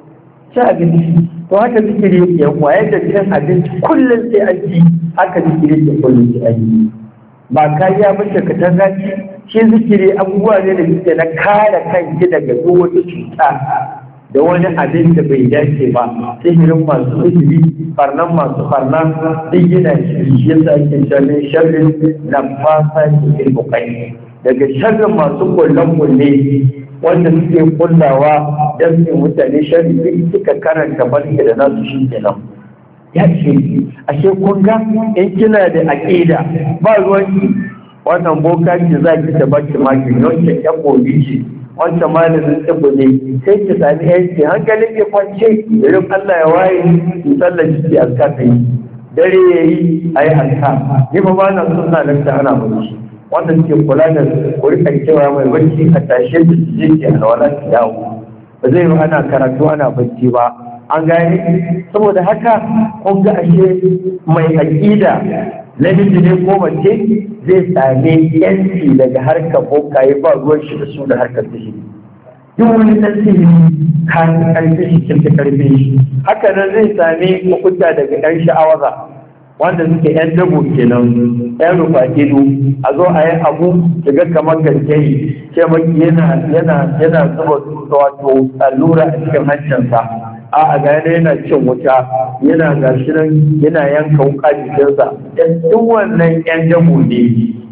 ci abinci to haka zikiri yake yan uwa yadda cin abinci kullum sai an ci haka zikiri yake kullum sai an yi ba kariya ba ce ka tanga ci shi zikiri abubuwa ne da suke na kare kanki daga duk wata cuta da wani abin da bai dace ba sihirin masu sihiri farnan masu farna duk yana shi yasa ake sharrin sharrin na fasa cikin bukai daga sharrin masu kullum kulle wanda suke kullawa don su mutane sharri duk suka karanta barke da nasu shi kenan ya ce ashe kun ga in kina da aqida ba ruwanki wannan boka ki za ki ta baki maki wancan yan gobe ce wancan malamin tsibu ne sai ki sami yanki hankalin ki kwance irin Allah ya waye ki sallar ki alkafi dare yayi ayi alka ni ba ba na sunna nan ta ana bacci wanda suke kula da kurkan cewa mai bacci a tashe da su je ki alwala ki dawo ba zai yi ana karatu ana bacci ba an gane saboda haka kun ga ashe mai aƙida namiji ne ko mace zai same yanci daga harkar bokaye ba ruwan shi da su da harkar sihiri duk wani ɗan sihiri kan ƙarfi shi kin ƙarfi shi haka nan zai same makuta daga ɗan sha'awaza wanda suke yan dabo kenan yan rufa ido a zo a yi abu daga kamar gaske ce maki yana yana yana zuba wato allura a cikin hancinsa a a gane yana cin wuta yana gashi nan yana yanka wuka jikinsa duk wannan yan dabo ne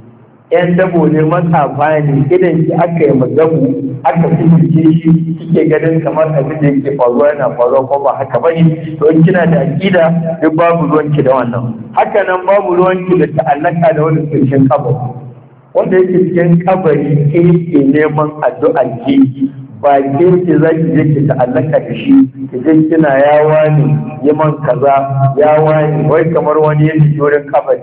yan dabo ne matsafa ne idan ki aka yi magabu aka fice shi kike ganin kamar abin da yake faruwa yana faruwa ko ba haka bane to in kina da akida duk babu ruwanki da wannan haka nan babu ruwanki da ta'allaka da wani cikin kabari wanda yake cikin kabari ke ke neman addu'a ki ba ke ce za ki je ki ta'allaka da shi ki je kina yawa ne yaman kaza yawa ne wai kamar wani yake wurin kabari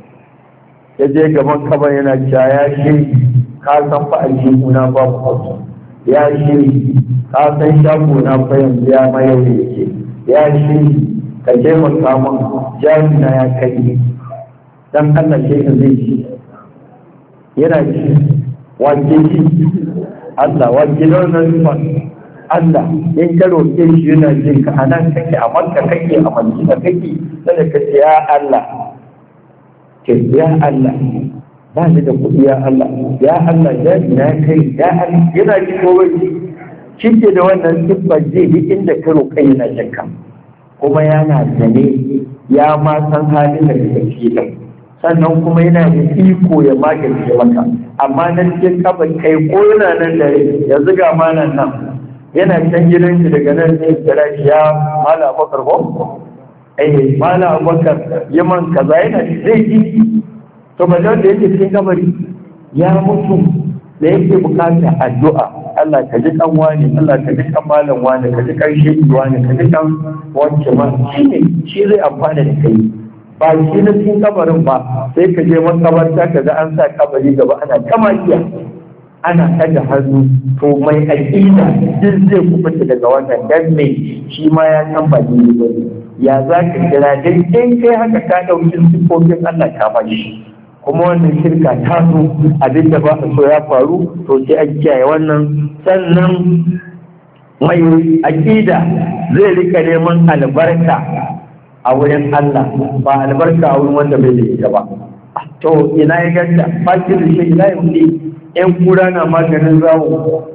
ya je gaban kabar yana cewa ya shi ka san fa aljihuna ba ku ya shi ka san shago na fa yanzu ya mayar da yake ya shi ka taimaka min jami'a ya kai dan Allah shi ka zai ci yana ci wace ci Allah wace da wannan zuwa Allah in ka roƙe shi yana jin ka anan kake a Makka kake a Madina kake sai ka ce ya Allah ke ya Allah ba ni da kuɗi ya Allah ya Allah ya na kai ya Allah yana ji kowai shi ke da wannan siffa zai bi inda ka roƙa yana shakka kuma yana zane ya ma san halin da kake ciki sannan kuma yana da iko ya magance maka amma nan cikin kafa kai ko yana nan da yanzu ga malam nan yana can gidan shi daga nan sai kira shi ya mala bakar ko eh mala abubakar yaman kaza yana zai ji to ba da yake cikin kabari ya mutu da yake bukata addu'a Allah ka ji kan wani Allah ka ji kan malam wani ka ji kan shehi wani ka ji kan wacce ma shi ne shi zai amfana da kai ba shi na cikin kabarin ba sai ka je makabarta ka ga an sa kabari gaba ana kamakiya ana ɗaga hannu to mai aƙida duk zai kubuta daga wannan dan mai shi ma ya san ba ni ba ya za ka kira dai in kai haka ka ɗauki siffofin Allah ka bashi kuma wannan shirka ta zo abin da ba a so ya faru to sai an kiyaye wannan sannan mai aƙida zai rika neman albarka a wurin Allah ba albarka a wurin wanda bai da ita ba to ina ya ganta fakin da shi ina ya wuce yan kura na maganin zawo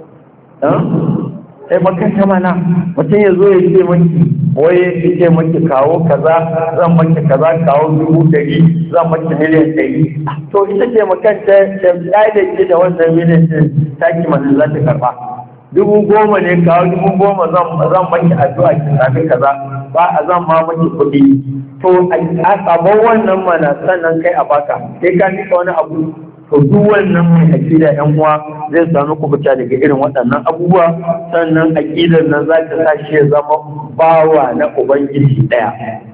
sai makanta mana mutum ya zo ya ce maki waye ya ce maki kawo kaza zan maki kaza kawo dubu dari zan maki miliyan dari to ita ce makanta da da ke da wannan miliyan din taki mana za ta karba dubu goma ne kawo dubu goma zan zan maki addu'a ki sami kaza ba a zan ma maki kuɗi to a sabon wannan mana sannan kai a baka sai ka nika wani abu to duk wannan mai aƙida yan uwa zai samu kubuta daga irin waɗannan abubuwa, sannan aƙidar nan za ta sa shi ya zama bawa na ubangiji ɗaya,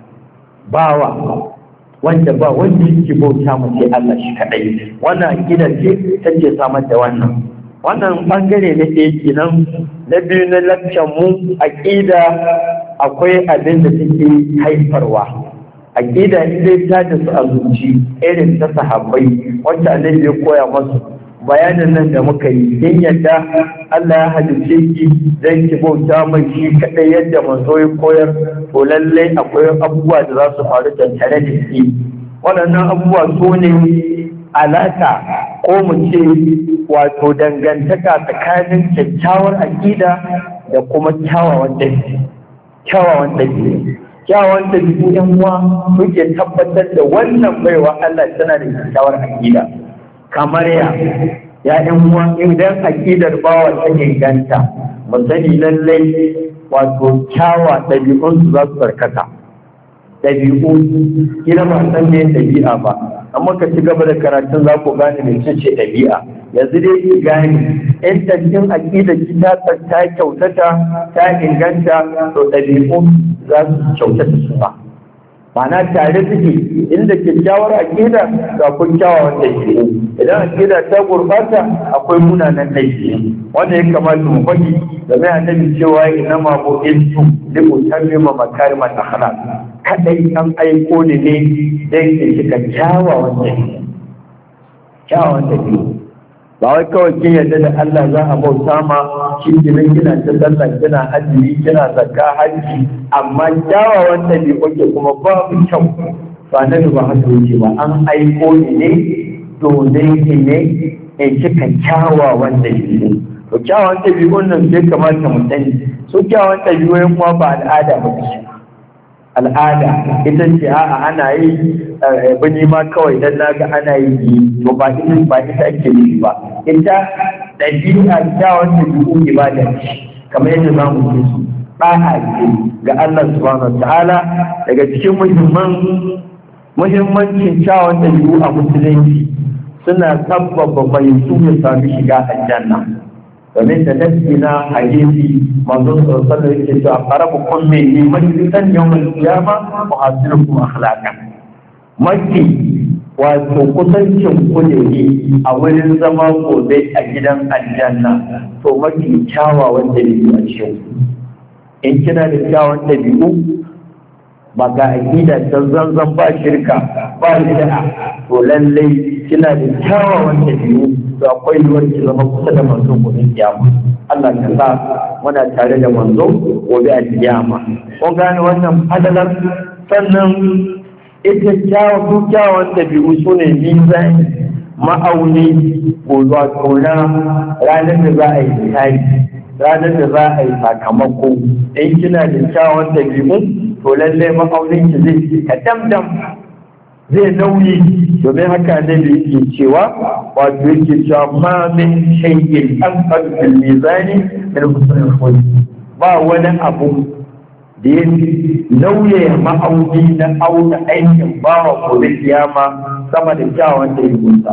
bawa wanda ba wanda yake bauta mu sai Allah shi kadai. Wannan aƙidar ce take samar da wannan wannan bangare na ɗaya kenan. Na biyu na lakcan mu aƙida akwai abin da take haifarwa. Aƙida dai ta da su a zuci irin ta sahabbai wacce annabi ya koya masu. Bayanin nan da muka yi kin yadda Allah ya halice ki dan ki bauta mai shi kadai yadda manzo ya koyar, to lallai akwai abubuwa da za su faru tattare da shi. Waɗannan abubuwa su ne alaka ko mu ce wato dangantaka tsakanin kyakkyawar aƙida da kuma kyawawan ɗabi'u. Kyawawan ɗabi'u. Kyawawan ɗabi'u ‘yan uwa suke tabbatar da wannan baiwa Allah tana da kyakkyawar aƙida. Kamar ya, ya ‘yan uwa idan aƙidar bawa ta inganta, mu sani lallai wato kyawa ɗabi'unsu za su tsarkaka. Ɗabi'u, kila ba san ne ɗabi'a ba, amma ka ci gaba da karatun za ku gane mai ce ɗabi'a. Yanzu dai ki gane in tantin aƙida ki ta ta kyautata ta inganta, to ɗabi'u za su kyautata su ba. Ma'ana tare suke inda kyakkyawar aƙida ga kun kyawawan ɗabi'u, idan aƙida ta gurɓata akwai munanan ɗabi'u. Wanda ya kamata mu faɗi da mai annabi cewa ina ma bu insu li utammima makarimal akhlaq, kadai an aiko ni ne dan ki cika kyawawan ɗabi'u. Kyawawan ɗabi'u ba wai kawai kin yarda da Allah za a bauta ma shi kenan kina ta sallah kina azumi kina zakka hajji, amma kyawawan ɗabi'u ke kuma babu kyau. Ba na ba haka yake ba, an aiko ni ne domin ki ne in cika kyawawan ɗabi'u. To kyawawan ɗabi'un nan sai kamata mu sani su kyawawan ɗabi'u yan kuma ba al'ada ba ce. Al'ada ita ce a'a ana yi bani ma kawai dan naga ana yi, to ba ita ba ita ake nufi ba. Ita ɗabi'a kyawun ɗabi'u ibada ce, kamar yadda za mu ce su ɗa'a ce ga Allah subhanahu wa ta'ala. Daga cikin muhimman muhimmancin kyawun ɗabi'u a musulunci suna sabbaba mai su ya sami shiga aljanna. Domin da nafsi na hadisi manzo sallallahu alaihi wasallam yake qarabu kulli li majlisan yawm al-qiyama wa hasilukum akhlaqan. Maki wato kusancin kudiri a wurin zama gobe a gidan aljanna, to mafi kyawawan dabi'u a cikin. In kina da kyawawan dabi'u ba ga aƙida ta zanzan ba shirka ba bid'a, to lallai kina da kyawawan dabi'u da akwai yiwuwar ki zama kusa da manzo gobe kiyama. Allah ka sa muna tare da manzo gobe a kiyama. Kun gane wannan fadalar? Sannan ita kyawawan kyawawan dabi'u su ne mizani ma'auni gobe tona ranar da za a yi tsari, ranar da za a yi sakamako. In kina da kyawawan dabi'u to lallai ma'aunin ki zai ka damdam zai nauyi. Domin haka ne da yake cewa wato yake cewa ma min shay'in anqad fil mizani min husnil khuluq, ba wani abu da ya nauye ma'auni na auna aikin bawa ko da kiyama sama da kyawun da ya kusa.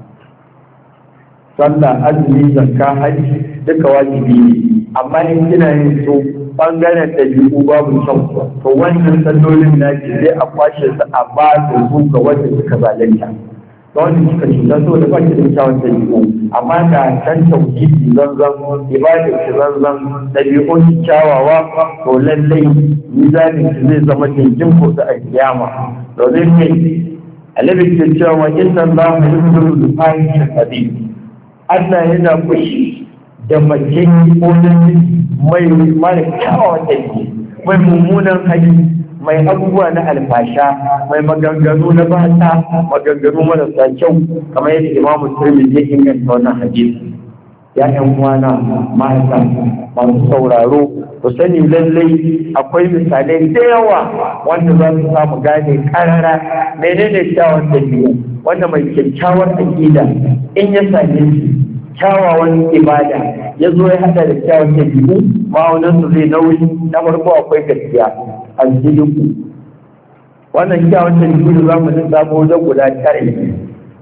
Sallah, azumi, zakka, hajji duka wajibi ne, amma in kina yin so bangaren ɗabi'u babu kyau, to wannan sallolin naki zai a kwashe su a ba da su ga wanda suka zalunta, ga wanda suka cuta, so da baki da kyawun ɗabi'u. Amma da can tauhidi zanzan, ibada ki zanzan, ɗabi'un ki kyawawa, to lallai mizanin ki zai zama jinjin ko a kiyama. Domin ne Annabi ke cewa inna Allah yuhibbu al-fahisha hadith, Allah yana fushi da mace ko mai mara kyawawan ɗabi'u, mai mummunan hali, mai abubuwa na alfasha, mai maganganu na bata, maganganu marasa kyau, kamar yadda Imam Tirmidhi ya inganta wannan hadisi. Ya ƴan uwana mata masu sauraro, ku sani lallai akwai misalai da yawa wanda za su samu gane karara menene kyawawan ɗabi'u, wanda mai kyakkyawar aƙida in ya same shi kyawawan ibada ya zo ya hada da kyawun ɗabi'u, ma'aunin su zai nauyi. Na farko akwai gaskiya, aljihu. Wannan kyawun ɗabi'u da za mu nuna wajen guda tare.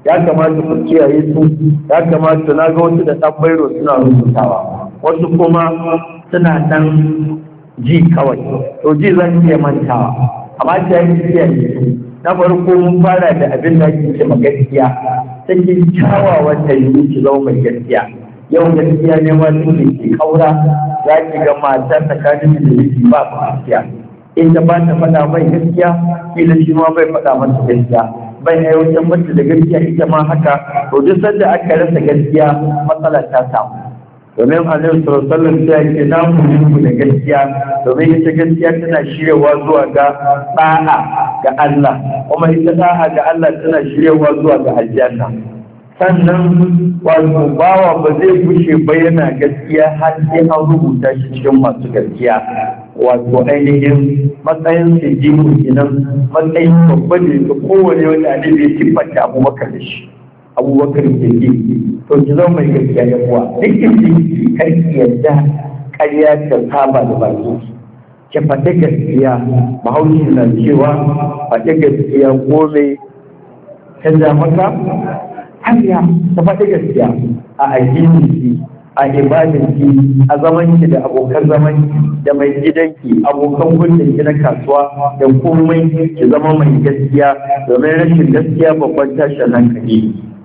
ya kamata ku kiyaye su, ya kamata na ga wasu da ɗan bairo suna rubutawa, wasu kuma suna ɗan ji kawai, to ji zan iya mantawa, amma ta yi kiyaye su. Na farko mun fara da abin da ake ce gaskiya, cikin kyawawan da yi ki zama mai gaskiya. Yau gaskiya ne ma suke ke kaura, za ki ga mata tsakanin da miji ba gaskiya. In ta ba ta faɗa mai gaskiya, kila shi ma bai faɗa masa gaskiya, bai aiwatar mata da gaskiya ita ma haka, to duk sanda aka rasa gaskiya matsala ta samu. Domin Annabi sallallahu alaihi wasallam ya ce na mu da gaskiya, domin ita gaskiya tana shiryawa zuwa ga da'a ga Allah, kuma ita da'a ga Allah tana shiryawa zuwa ga aljanna. Sannan wato bawa ba zai gushe ba yana gaskiya har sai an rubuta shi cikin masu gaskiya. Wato ainihin matsayin sirjimu kenan, matsayin babba ne ga kowane wanda ne bai siffanta Abubakar da shi. Abubakar ke ke to ki zama mai gaskiya ya kuwa dukkan jiki kar ki yadda ƙarya ta saba da baki, ki faɗi gaskiya. Bahaushe na cewa faɗi gaskiya gome ta ja maka hanya, ta faɗi gaskiya a addini, a ibadanki, a zamanki da abokan zamanki da mai gidanki, abokan gudun ki na kasuwa da komai ki zama mai gaskiya, domin rashin gaskiya babban tashin hankali.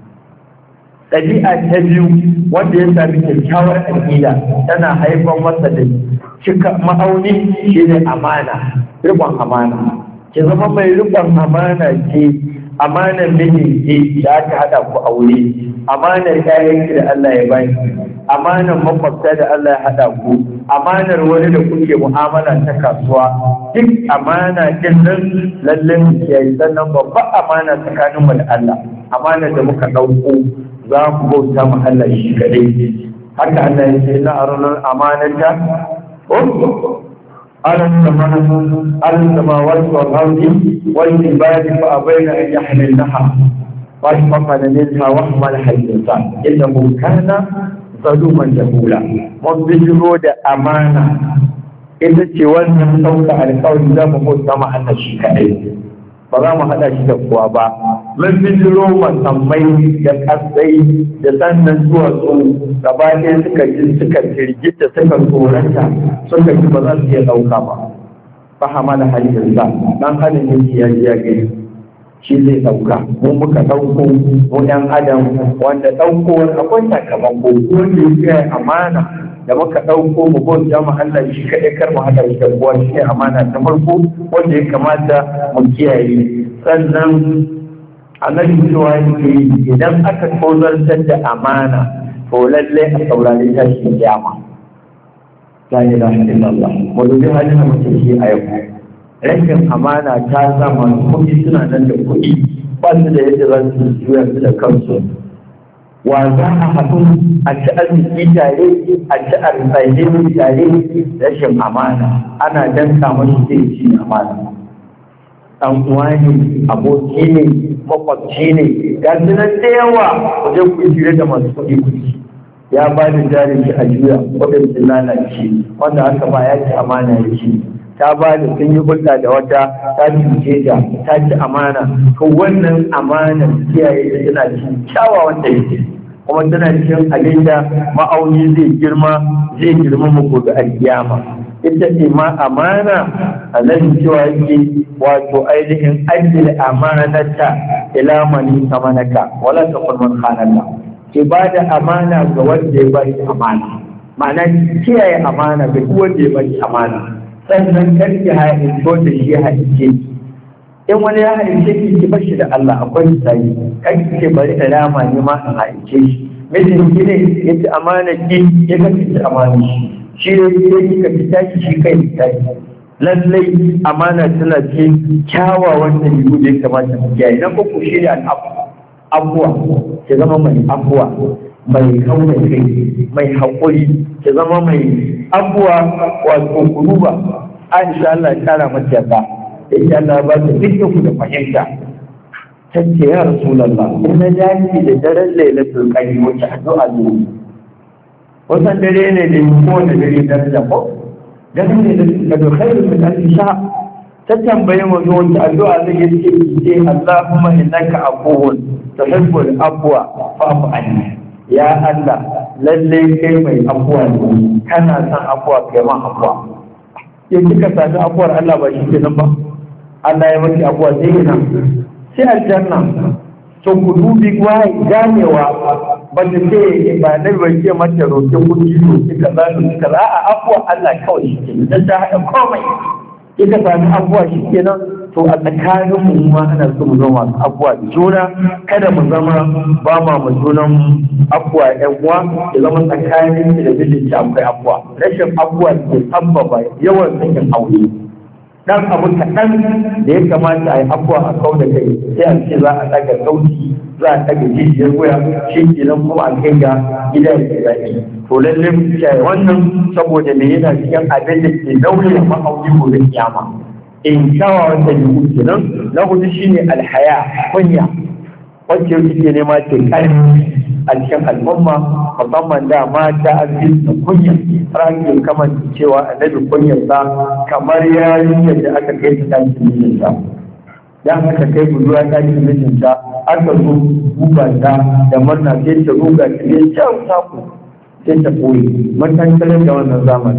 Ɗabi'a ta biyu wanda ya sami kyakkyawar aƙida tana haifar masa da cika ma'auni shi ne amana, riƙon amana. Ki zama mai riƙon amana ce, amanar mijinki da aka haɗa ku aure, amanar ƴaƴanki da Allah ya baki, amanar makwabta da Allah ya haɗa ku, amanar wani da kuke mu'amala ta kasuwa, duk amana din nan lallai mu kiyaye. Sannan babban amana tsakaninmu da Allah, amanar da muka ɗauko za ku bauta mu Allah shi kadai. Haka Allah ya ce na arunan amanata ko ala samawati wal ardi wal jibali fa abaina an yahmilnaha wa ashfaqna minha wa hamalaha al-insan innahu kana zaluman jahula. Mun bijiro da amana ita ce wannan sauka alƙawari za mu bauta mu Allah shi kadai, ba za mu haɗa shi da kowa ba. Mun bijiro masammai da kasai da sannan zuwa su gaba ɗaya suka ji suka firgita suka tsorata suka ji ba za su iya ɗauka ba. Fahama da halittar sa ɗan adam yake ya ji ya gani shi zai ɗauka. Mu muka ɗauko mu ɗan adam wanda ɗaukowar akwai sakamako wanda ya kiyaye amana da muka ɗauko mu bauta mu Allah shi kaɗai, kar mu haɗa shi da kowa, shi ne amana ta farko wanda ya kamata mu kiyaye. Sannan annabi cewa yake idan aka tozartar da amana to lalle a saurari tashin kiyama. La ilaha illallah. Mu dubi halin mutum shi a yau. Rashin amana ta sa masu kuɗi suna nan da kuɗi ba su da yadda za su juya su da kansu. Wa za a haɗu a ci arziki tare, a ci arziki tare, rashin amana ana danka mashi zai ci amana. Ɗan uwa ne, aboki ne, makwabci ne, ga su nan da yawa wajen ku jire da masu kuɗi kuɗi. Ya ba da jarin shi a juya kuɗin sun lalace, wanda aka ba ya ci amana ya ci. Ta ba da sun yi hulɗa da wata, ta cuce ta, ta ci amana. To wannan amanar kiyaye da tana cikin kyawawan da yake. Kuma tana cikin abin da ma'auni zai girma, zai girma mu gobe alkiyama. Ita ce ma amana a nan cewa yake wato ainihin ajiyar amanata ila mani samanaka wala ta kulman khanaka, ke ba da amana ga wanda ya baki amana, ma'ana kiyaye amana ga duk wanda ya baki amana. Sannan karki haɗin to da shi haɗice, in wani ya haɗice ki ki bashi da Allah akwai tsari, karki ce bari da rama ne ma in haɗice shi. Mijin ki ne ya ci amana ki ya ga ki ci amana shi. Shi ne sai kika fita shi shi kai fita shi. Lallai amana tana ce kyawawan da yiwu da ya kamata mu kiyaye. Na uku shi ne abuwa, ki zama mai abuwa, mai kauna kai, mai haƙuri, ki zama mai abuwa wato kuruba. Aisha Allah ya kara mata yarda, da ita Allah ba ta dukkan da fahimta. Tace ya Rasulullah, ina dace da daren Lailatul Qadr wacce addu'a ne. Wasan dare ne da kowane dare daraja ko? Dare ne da khairu min alfi sha. ta tambaye mu zo wata addu'a zai yi ce ce Allahumma innaka afuwun tuhibbul afwa fa'fu anni. Ya Allah lalle kai mai afuwa ne, kana son afuwa kai ma afuwa. Ya kika sami afuwar Allah ba shi kenan ba, Allah ya maki afuwa sai yana sai aljanna. To ku dubi wai ganewa ba ta ce ba na ba ce mata roƙe kuɗi roƙe kaza roƙe kaza a afuwa Allah kawai shi kenan dan ta haɗa komai. Kika sami abuwa shi kenan, to a tsakanin mu ma ana so mu zama masu abuwa da juna, kada mu zama ba ma mu junan abuwa ƴan uwa, ya zama tsakanin da mijinki akwai abuwa. Rashin abuwa ke sabbaba yawan sakin aure. Dan abu kaɗan da ya kamata a yi abuwa a kau da kai sai a ce za a ɗaga sauti, za a ɗaga jijiyar wuya, shi kenan kuma a kai ga gidan da zaɓi. To lallai mu kiyaye wannan saboda me yana cikin abin da ke daure ma'auni gobe kiyama. In kyawa wanda ya wuce nan na hudu shine alhaya, kunya wacce yau ke nema ce ƙarfi a cikin al'umma, musamman da mata an fi da kunya. Rage kamar cewa annabi kunyarsa kamar yarinyar da aka kai ta ɗakin mijinta. Dan aka kai budurwa ɗakin mijinta aka zo guba ta da murna sai ta ruga ta ne kyau saku sai ta koyi matankalar da wannan zamani.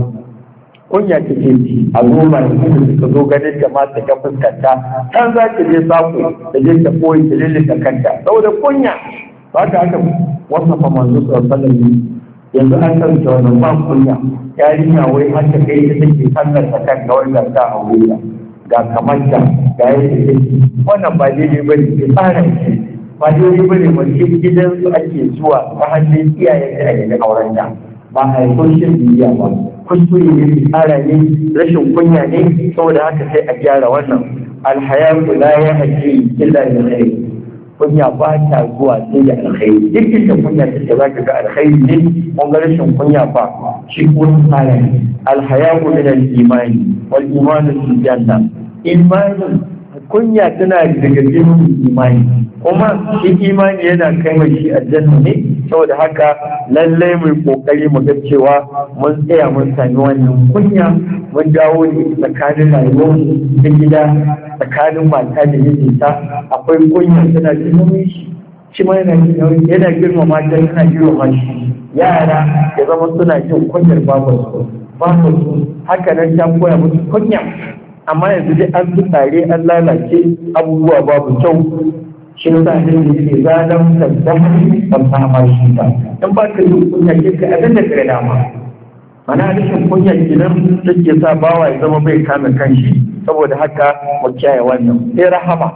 Kunya ta ce a zo ba da suka zo ganin da mata ta fuskanta can za ta je saku da je ta koyi ta lillita kanta saboda kunya. Ba ta aka wasafa manzo sallallahu alaihi yanzu an karanta wannan ba kunya, yarinya wai har ta kai ta take sallar ta kan kawai ga ta aure ga kamanta ga yadda take. Wannan ba daidai ba ne, tsara ce ba daidai ba ne. Mace gidan su ake zuwa ta hannun iyayen da ake auren ta, ba a yi social media ba. Kuskure ne, tsara ne, rashin kunya ne. Saboda haka sai a gyara wannan. Alhayatu la ya haƙi illa da khair. Kunya ba ta zuwa sai da alkhairi. Duk da kunya take za ka ga alkhairi ne, kun ga rashin kunya ba shi kuma tsara ne. Alhayatu min al-imani wal imanu fil janna. Imanin kunya tana daga cikin imani, kuma shi imani yana kai mai shi aljanna ne. Saboda haka lallai mu kokari mu ga cewa mun tsaya mun sami wannan kunya, mun dawo ne tsakanin rayuwar ta gida, tsakanin mata da mijinta akwai kunya tana cikin shi shi ma yana yana girmama ta, yana girmama shi. Yara ya zama suna jin kunyar babansu babansu haka nan ta koya musu kunya. Amma yanzu dai an fi tsare an lalace abubuwa babu kyau. Shi ne sa ne ke zanen tattalin ban sama shi ba. In ba ka yi kunya ke ka abin da ka dama. Mana rashin kunya kenan take sa bawa ya zama bai kame kanshi. Saboda haka mu kiyaye wannan. Sai rahama.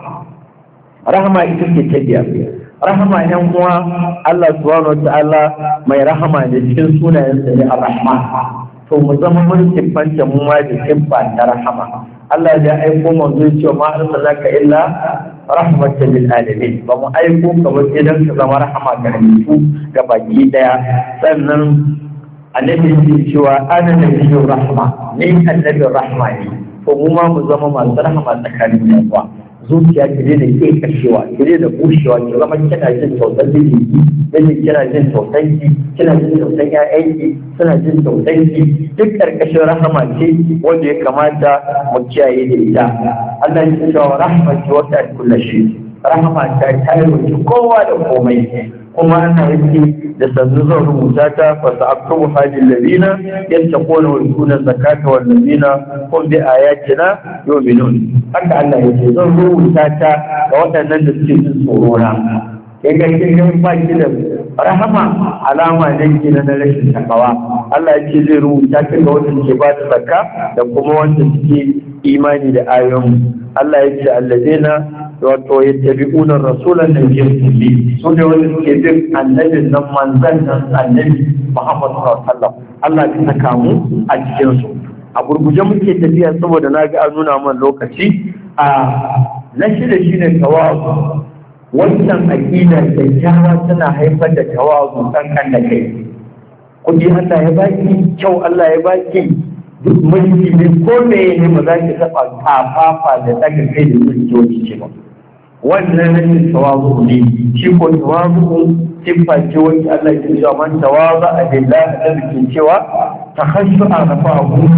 Rahama ita ce ta biyar. Rahama yan uwa Allah subhanahu wa ta'ala mai rahama ne, cikin sunayensa ne ar-Rahman. To mu zama mun siffanta mu ma da siffa ta rahama. Allah ya aiko manzo ya ce ma arsalaka illa rahmatan lil alamin. Ba mu aiko ka ba sai dan ka zama rahama ga mutu ga baki daya. Sannan annabi ya cewa ana nabiyyu rahma, ni annabi rahma ne. To mu ma mu zama masu rahama tsakanin yawa. Zuciya ki da ke kashewa, ki da bushewa, ki zama kina jin tausayin jiki, miji kina jin tausayin ki, kina jin tausayin ƴaƴanki, suna jin tausayin ki, duk karkashin rahama ce wanda ya kamata mu kiyaye da ita. Allah ya ce wa rahmatu wa ta'ala kullu shay. Rahama ta tayar kowa da komai. Kuma ana yake da sannu zan rubuta ta fa sa'aktubu hadil ladina yattaquna wa yutuna zakata wal ladina hum bi ayatina yu'minun. Haka Allah yake zan rubuta ta ga waɗannan da suke jin tsoro na. Kai ga kin ba ki da rahama alama ne ke na rashin takawa. Allah yake zai rubuta ta ga wanda ke ba da zakka da kuma wanda suke imani da ayoyin. Allah yake alladina wato yattabi'una rasulan nabiyyi su ne wanda suke bin annabin nan manzan nan annabi Muhammad sallallahu alaihi wasallam. Allah ya saka mu a cikin su. A gurguje muke tafiya saboda na ga an nuna man lokaci. A na shida shine tawazu. Wannan aqida da kyawa tana haifar da tawazu kankan da kai. Kudi Allah ya baki, kyau Allah ya baki, duk mulki ne ko me ne ba za ki taba kafafa da daga kai da zuciyoyi ce ba. Wannan rashin tawazu ne, shi ko tawazu siffa ce wacce Allah ya cewa man tawaza a billahi da ke cewa ta hashu a rafa'u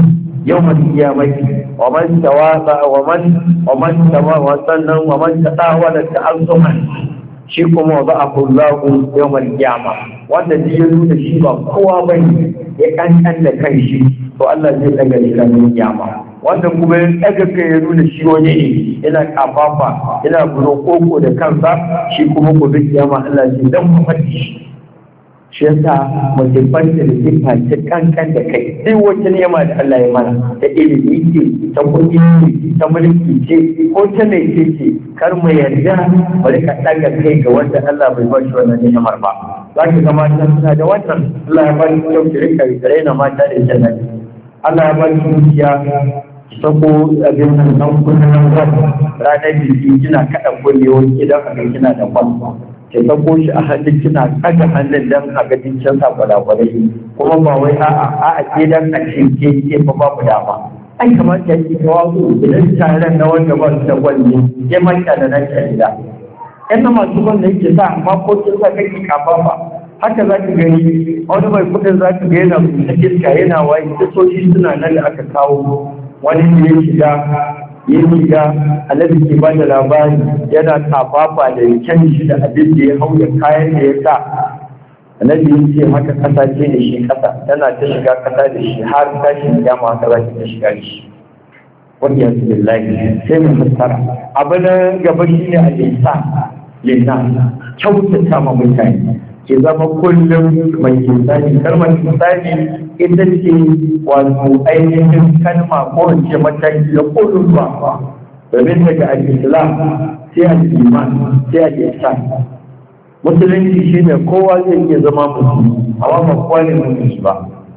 yawmal qiyamati wa man tawaba wa man wa man tawa sannan wa man tatawala ta'azzuman shi kuma ba a kullahu yawmal qiyama wanda ji ya nuna shi ba kowa bane ya kankan da kai shi to Allah zai daga shi ranar kiyama wanda kuma ya daga kai ya nuna shi wani ne yana kafafa yana burokoko da kansa shi kuma gobe kiyama Allah zai dan mafi shi shi yasa mutum da sifa ta kankan da kai duk wata nema da Allah ya mana ta ilimi ce ta kuɗi ce ta mulki ce ko ta mai ce ce kar mu yarda mu rika daga kai ga wanda Allah bai ba shi wannan ni'imar ba za ki ga mata suna da wannan Allah ya ba shi kyau ki rika rikare na mata da jannati Allah ya ba shi dukiya ki sako abin nan nan kullun ranar biki kina kada kullewa idan aka kina da kwalba ke sako shi a hannun kina tsaga hannun dan a ga dincin sa kwalakwalai kuma ba wai a'a a'a ke dan a ce ke ke fa babu dama ai kamar ta ki kawo idan taron na wanda ba su da gwalli ke manta da nan gida yan masu gwanda yake sa amma ko kin sa kake kafa ba haka za ki gani wani mai kudin za ki ga yana kusa iska yana waye sojoji suna nan da aka kawo wani ne ya shiga ya shiga annabi ke ba da labari yana kafafa da kyan shi da abin da ya hau da kayan da ya sa annabi ya ce haka kasa ce da shi kasa tana ta shiga kasa da shi har tashin kiyama haka za ta shiga da shi wanda ya su billahi sai mu fassara abu na gaba shi ne al-ihsan lillah kyautata ma mutane ke zama kullum mai insani kalmar insani ita ce wato ainihin kalma ko ce mataki da kullum ba domin daga al-islam sai al-iman sai al-ihsan musulunci shi ne kowa zai iya zama musulmi amma ba kowa ne musulmi ba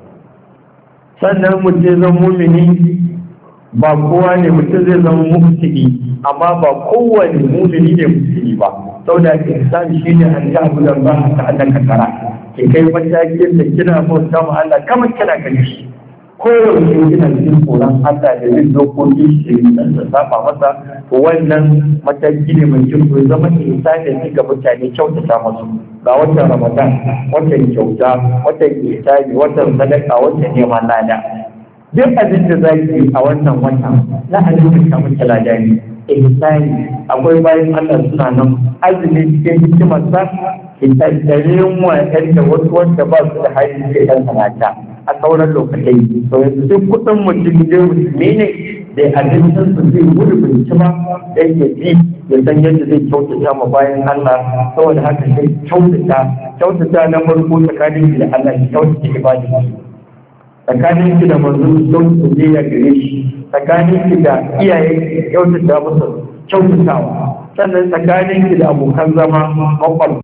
sannan mutum zan mumini ba kowa ne mutum zai zama musulmi amma ba kowane mumini ne musulmi ba saboda ihsan shi ne an ta abu da ba ta annaka tara ki kai matakin da kina bauta ma Allah kamar kina gani shi ko yaushe kina cikin tsoron Allah da bin dokoki shi da saba masa to wannan mataki ne mai kyau ko zama ihsan da kika mutane kyautata musu ga watan Ramadan watan kyauta watan ihsani watan sadaka watan neman lada duk abin da zaki a wannan watan za a rubuta miki lada ne ihsani akwai bayan Allah suna nan azumi cikin hikimarsa ki tattare mu da wasu wanda ba su da hali sai ɗan sanata a sauran lokacin to yanzu duk kuɗin mutum da musulmi ne da abincin su zai gudu binci ba da ya ji ya san yadda zai kyautata ma bayan Allah saboda haka sai kyautata kyautata na farko tsakanin ki da Allah ki kyautata ibadi tsakanin ki da manzon kyautata ne ya gare shi tsakanin ki da iyaye kyautata musu kyautatawa sannan tsakanin ki da abokan zama makwabta